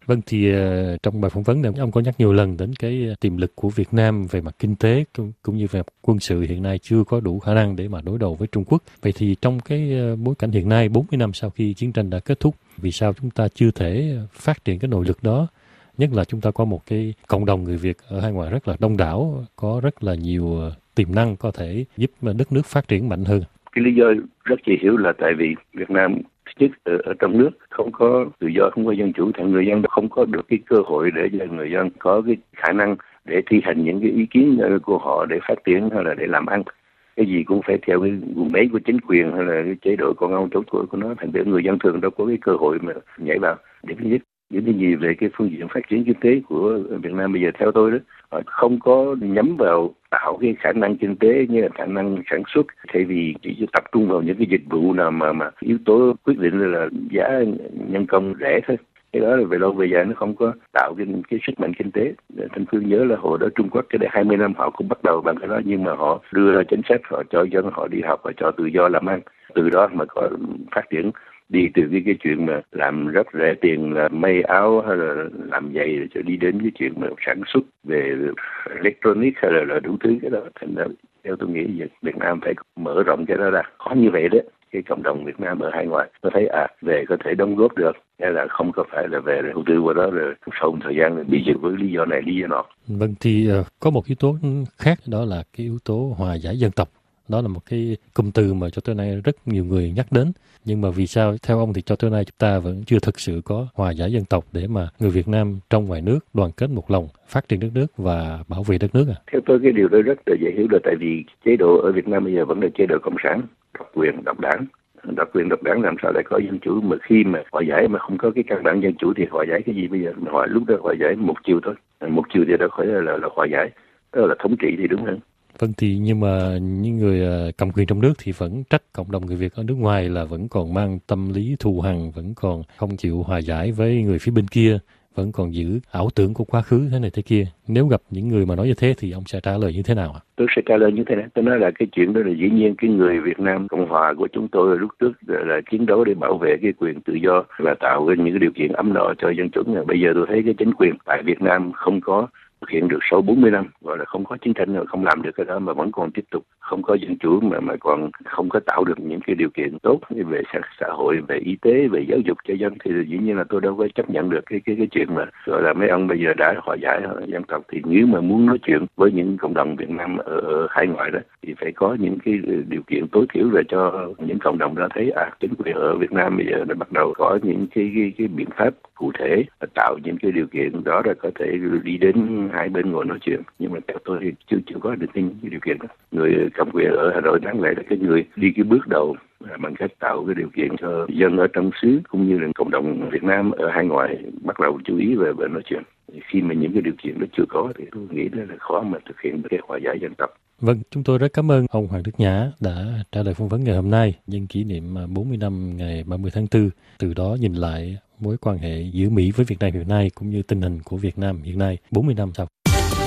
Vâng, thì trong bài phỏng vấn này ông có nhắc nhiều lần đến cái tiềm lực của Việt Nam về mặt kinh tế cũng như về mặt quân sự hiện nay chưa có đủ khả năng để mà đối đầu với Trung Quốc. Vậy thì trong cái bối cảnh hiện nay 40 năm sau khi chiến tranh đã kết thúc, vì sao chúng ta chưa thể phát triển cái nội lực đó? Nhất là chúng ta có một cái cộng đồng người Việt ở hải ngoại rất là đông đảo, có rất là nhiều tiềm năng có thể giúp đất nước phát triển mạnh hơn. Cái lý do rất dễ hiểu là tại vì Việt Nam nhất ở trong nước không có tự do, không có dân chủ, thì người dân không có được cái cơ hội để cho người dân có cái khả năng để thi hành những cái ý kiến của họ để phát triển hay là để làm ăn. Cái gì cũng phải theo cái guồng máy của chính quyền hay là cái chế độ con ông cháu của nó, thành ra người dân thường đâu có cái cơ hội mà nhảy vào. Điểm thứ nhất. Những cái gì về cái phương diện phát triển kinh tế của Việt Nam bây giờ theo tôi đó, họ không có nhắm vào tạo cái khả năng kinh tế như là khả năng sản xuất, thay vì chỉ tập trung vào những cái dịch vụ nào mà yếu tố quyết định là giá nhân công rẻ thôi. Cái đó là về lâu về dài nó không có tạo cái sức mạnh kinh tế. Thanh Phương nhớ là hồi đó Trung Quốc cái đây 20 năm họ cũng bắt đầu bằng cái đó, nhưng mà họ đưa ra chính sách, họ cho dân họ đi học và cho tự do làm ăn. Từ đó mà có phát triển. Đi từ cái chuyện mà làm rất rẻ tiền là may áo hay là làm giày, cho đi đến cái chuyện mà sản xuất về electronic hay là đủ thứ cái đó. Thành ra theo tôi nghĩ Việt Nam phải mở rộng cái đó ra. Có như vậy đó, cái cộng đồng Việt Nam ở hải ngoại tôi thấy về có thể đóng góp được, hay là không có phải là về đầu tư vào đó rồi sau một thời gian bị dựng với lý do này lý do nọ. Vâng, thì có một yếu tố khác, đó là cái yếu tố hòa giải dân tộc. Đó là một cái cụm từ mà cho tới nay rất nhiều người nhắc đến. Nhưng mà vì sao theo ông thì cho tới nay chúng ta vẫn chưa thực sự có hòa giải dân tộc để mà người Việt Nam trong ngoài nước đoàn kết một lòng phát triển đất nước và bảo vệ đất nước? Theo tôi cái điều đó rất là dễ hiểu, là tại vì chế độ ở Việt Nam bây giờ vẫn là chế độ cộng sản, độc quyền độc đảng. Độc quyền độc đảng làm sao lại có dân chủ, mà khi mà hòa giải mà không có cái căn bản dân chủ thì hòa giải cái gì bây giờ? Họ lúc đó hòa giải một chiều thôi, một chiều thì đã khỏi là hòa giải, đó là thống trị thì đúng hơn. Vâng, thì nhưng mà những người cầm quyền trong nước thì vẫn trách cộng đồng người Việt ở nước ngoài là vẫn còn mang tâm lý thù hằn, vẫn còn không chịu hòa giải với người phía bên kia, vẫn còn giữ ảo tưởng của quá khứ thế này thế kia. Nếu gặp những người mà nói như thế thì ông sẽ trả lời như thế nào ạ? Tôi sẽ trả lời như thế này. Tôi nói là cái chuyện đó là dĩ nhiên cái người Việt Nam Cộng Hòa của chúng tôi lúc trước là chiến đấu để bảo vệ cái quyền tự do và tạo ra những cái điều kiện ấm no cho dân chúng. Bây giờ tôi thấy cái chính quyền tại Việt Nam không có thực hiện được sau 40 năm, gọi là không có chiến tranh rồi, không làm được cái đó mà vẫn còn tiếp tục, không có dân chủ mà còn không có tạo được những cái điều kiện tốt về xã hội, về y tế, về giáo dục cho dân, thì dĩ nhiên là tôi đâu có chấp nhận được cái chuyện mà gọi là mấy ông bây giờ đã hòa giải dân tộc. Thì nếu mà muốn nói chuyện với những cộng đồng Việt Nam ở hải ngoại đó thì phải có những cái điều kiện tối thiểu về cho những cộng đồng đó thấy chính quyền ở Việt Nam bây giờ đã bắt đầu có những cái biện pháp cụ thể, tạo những cái điều kiện đó là có thể đi đến hai bên ngồi nói chuyện. Nhưng mà theo tôi thì chưa có được những cái điều kiện đó. Người cầm quyền ở Hà Nội đáng lẽ là cái người đi cái bước đầu bằng cách tạo cái điều kiện cho dân ở trong xứ cũng như là cộng đồng Việt Nam ở hải ngoại bắt đầu chú ý về nói chuyện. Khi mà những cái điều kiện đó chưa có thì tôi nghĩ đó là khó mà thực hiện cái hòa giải dân tộc. Vâng, chúng tôi rất cảm ơn ông Hoàng Đức Nhã đã trả lời phỏng vấn ngày hôm nay nhân kỷ niệm 40 năm ngày 30 tháng 4. Từ đó nhìn lại mối quan hệ giữa Mỹ với Việt Nam hiện nay cũng như tình hình của Việt Nam hiện nay 40 năm sau.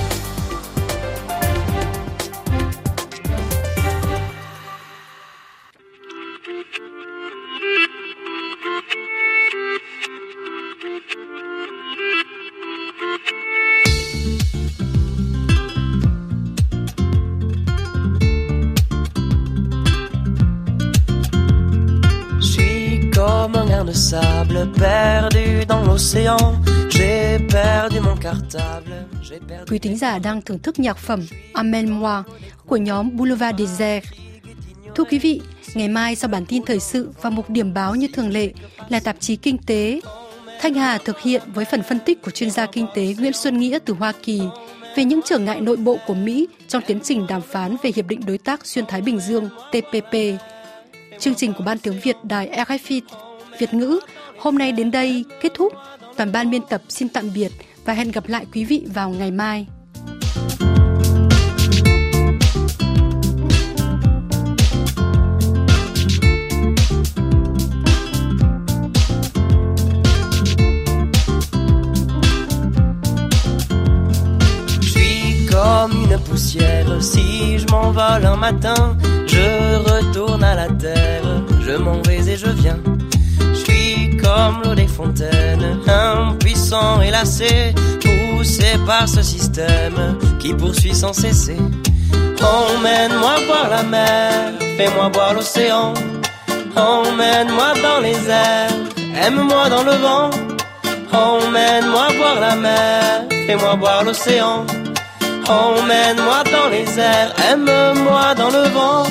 De sable perdu dans l'océan, j'ai perdu mon cartable. Quý thính giả đang thưởng thức nhạc phẩm Amène-moi của nhóm Boulevard Désert. Thưa quý vị, ngày mai sau bản tin thời sự và mục điểm báo như thường lệ là tạp chí Kinh tế, Thanh Hà thực hiện với phần phân tích của chuyên gia kinh tế Nguyễn Xuân Nghĩa từ Hoa Kỳ về những trở ngại nội bộ của Mỹ trong tiến trình đàm phán về Hiệp định Đối tác Xuyên Thái Bình Dương TPP. Chương trình của Ban tiếng Việt Đài RFI Việt ngữ hôm nay đến đây kết thúc. Toàn ban biên tập xin tạm biệt và hẹn gặp lại quý vị vào ngày mai. Comme une poussière, si je m'envole un matin, je retourne à la terre, je m'en vais et je viens. Je suis comme comme l'eau des fontaines, impuissant et lassé, poussé par ce système qui poursuit sans cesser. Emmène-moi voir la mer, fais-moi boire l'océan. Emmène-moi dans les airs, aime-moi dans le vent. Emmène-moi voir la mer, fais-moi boire l'océan. Emmène-moi dans les airs, aime-moi dans le vent.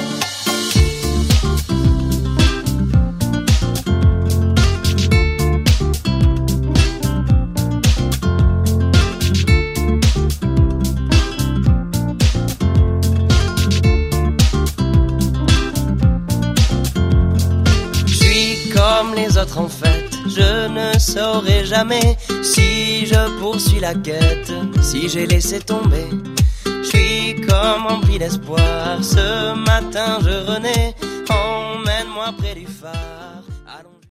Comme les autres en fait, je ne saurai jamais si je poursuis la quête, si j'ai laissé tomber. Je suis comme rempli d'espoir, ce matin je renais, emmène-moi près du phare.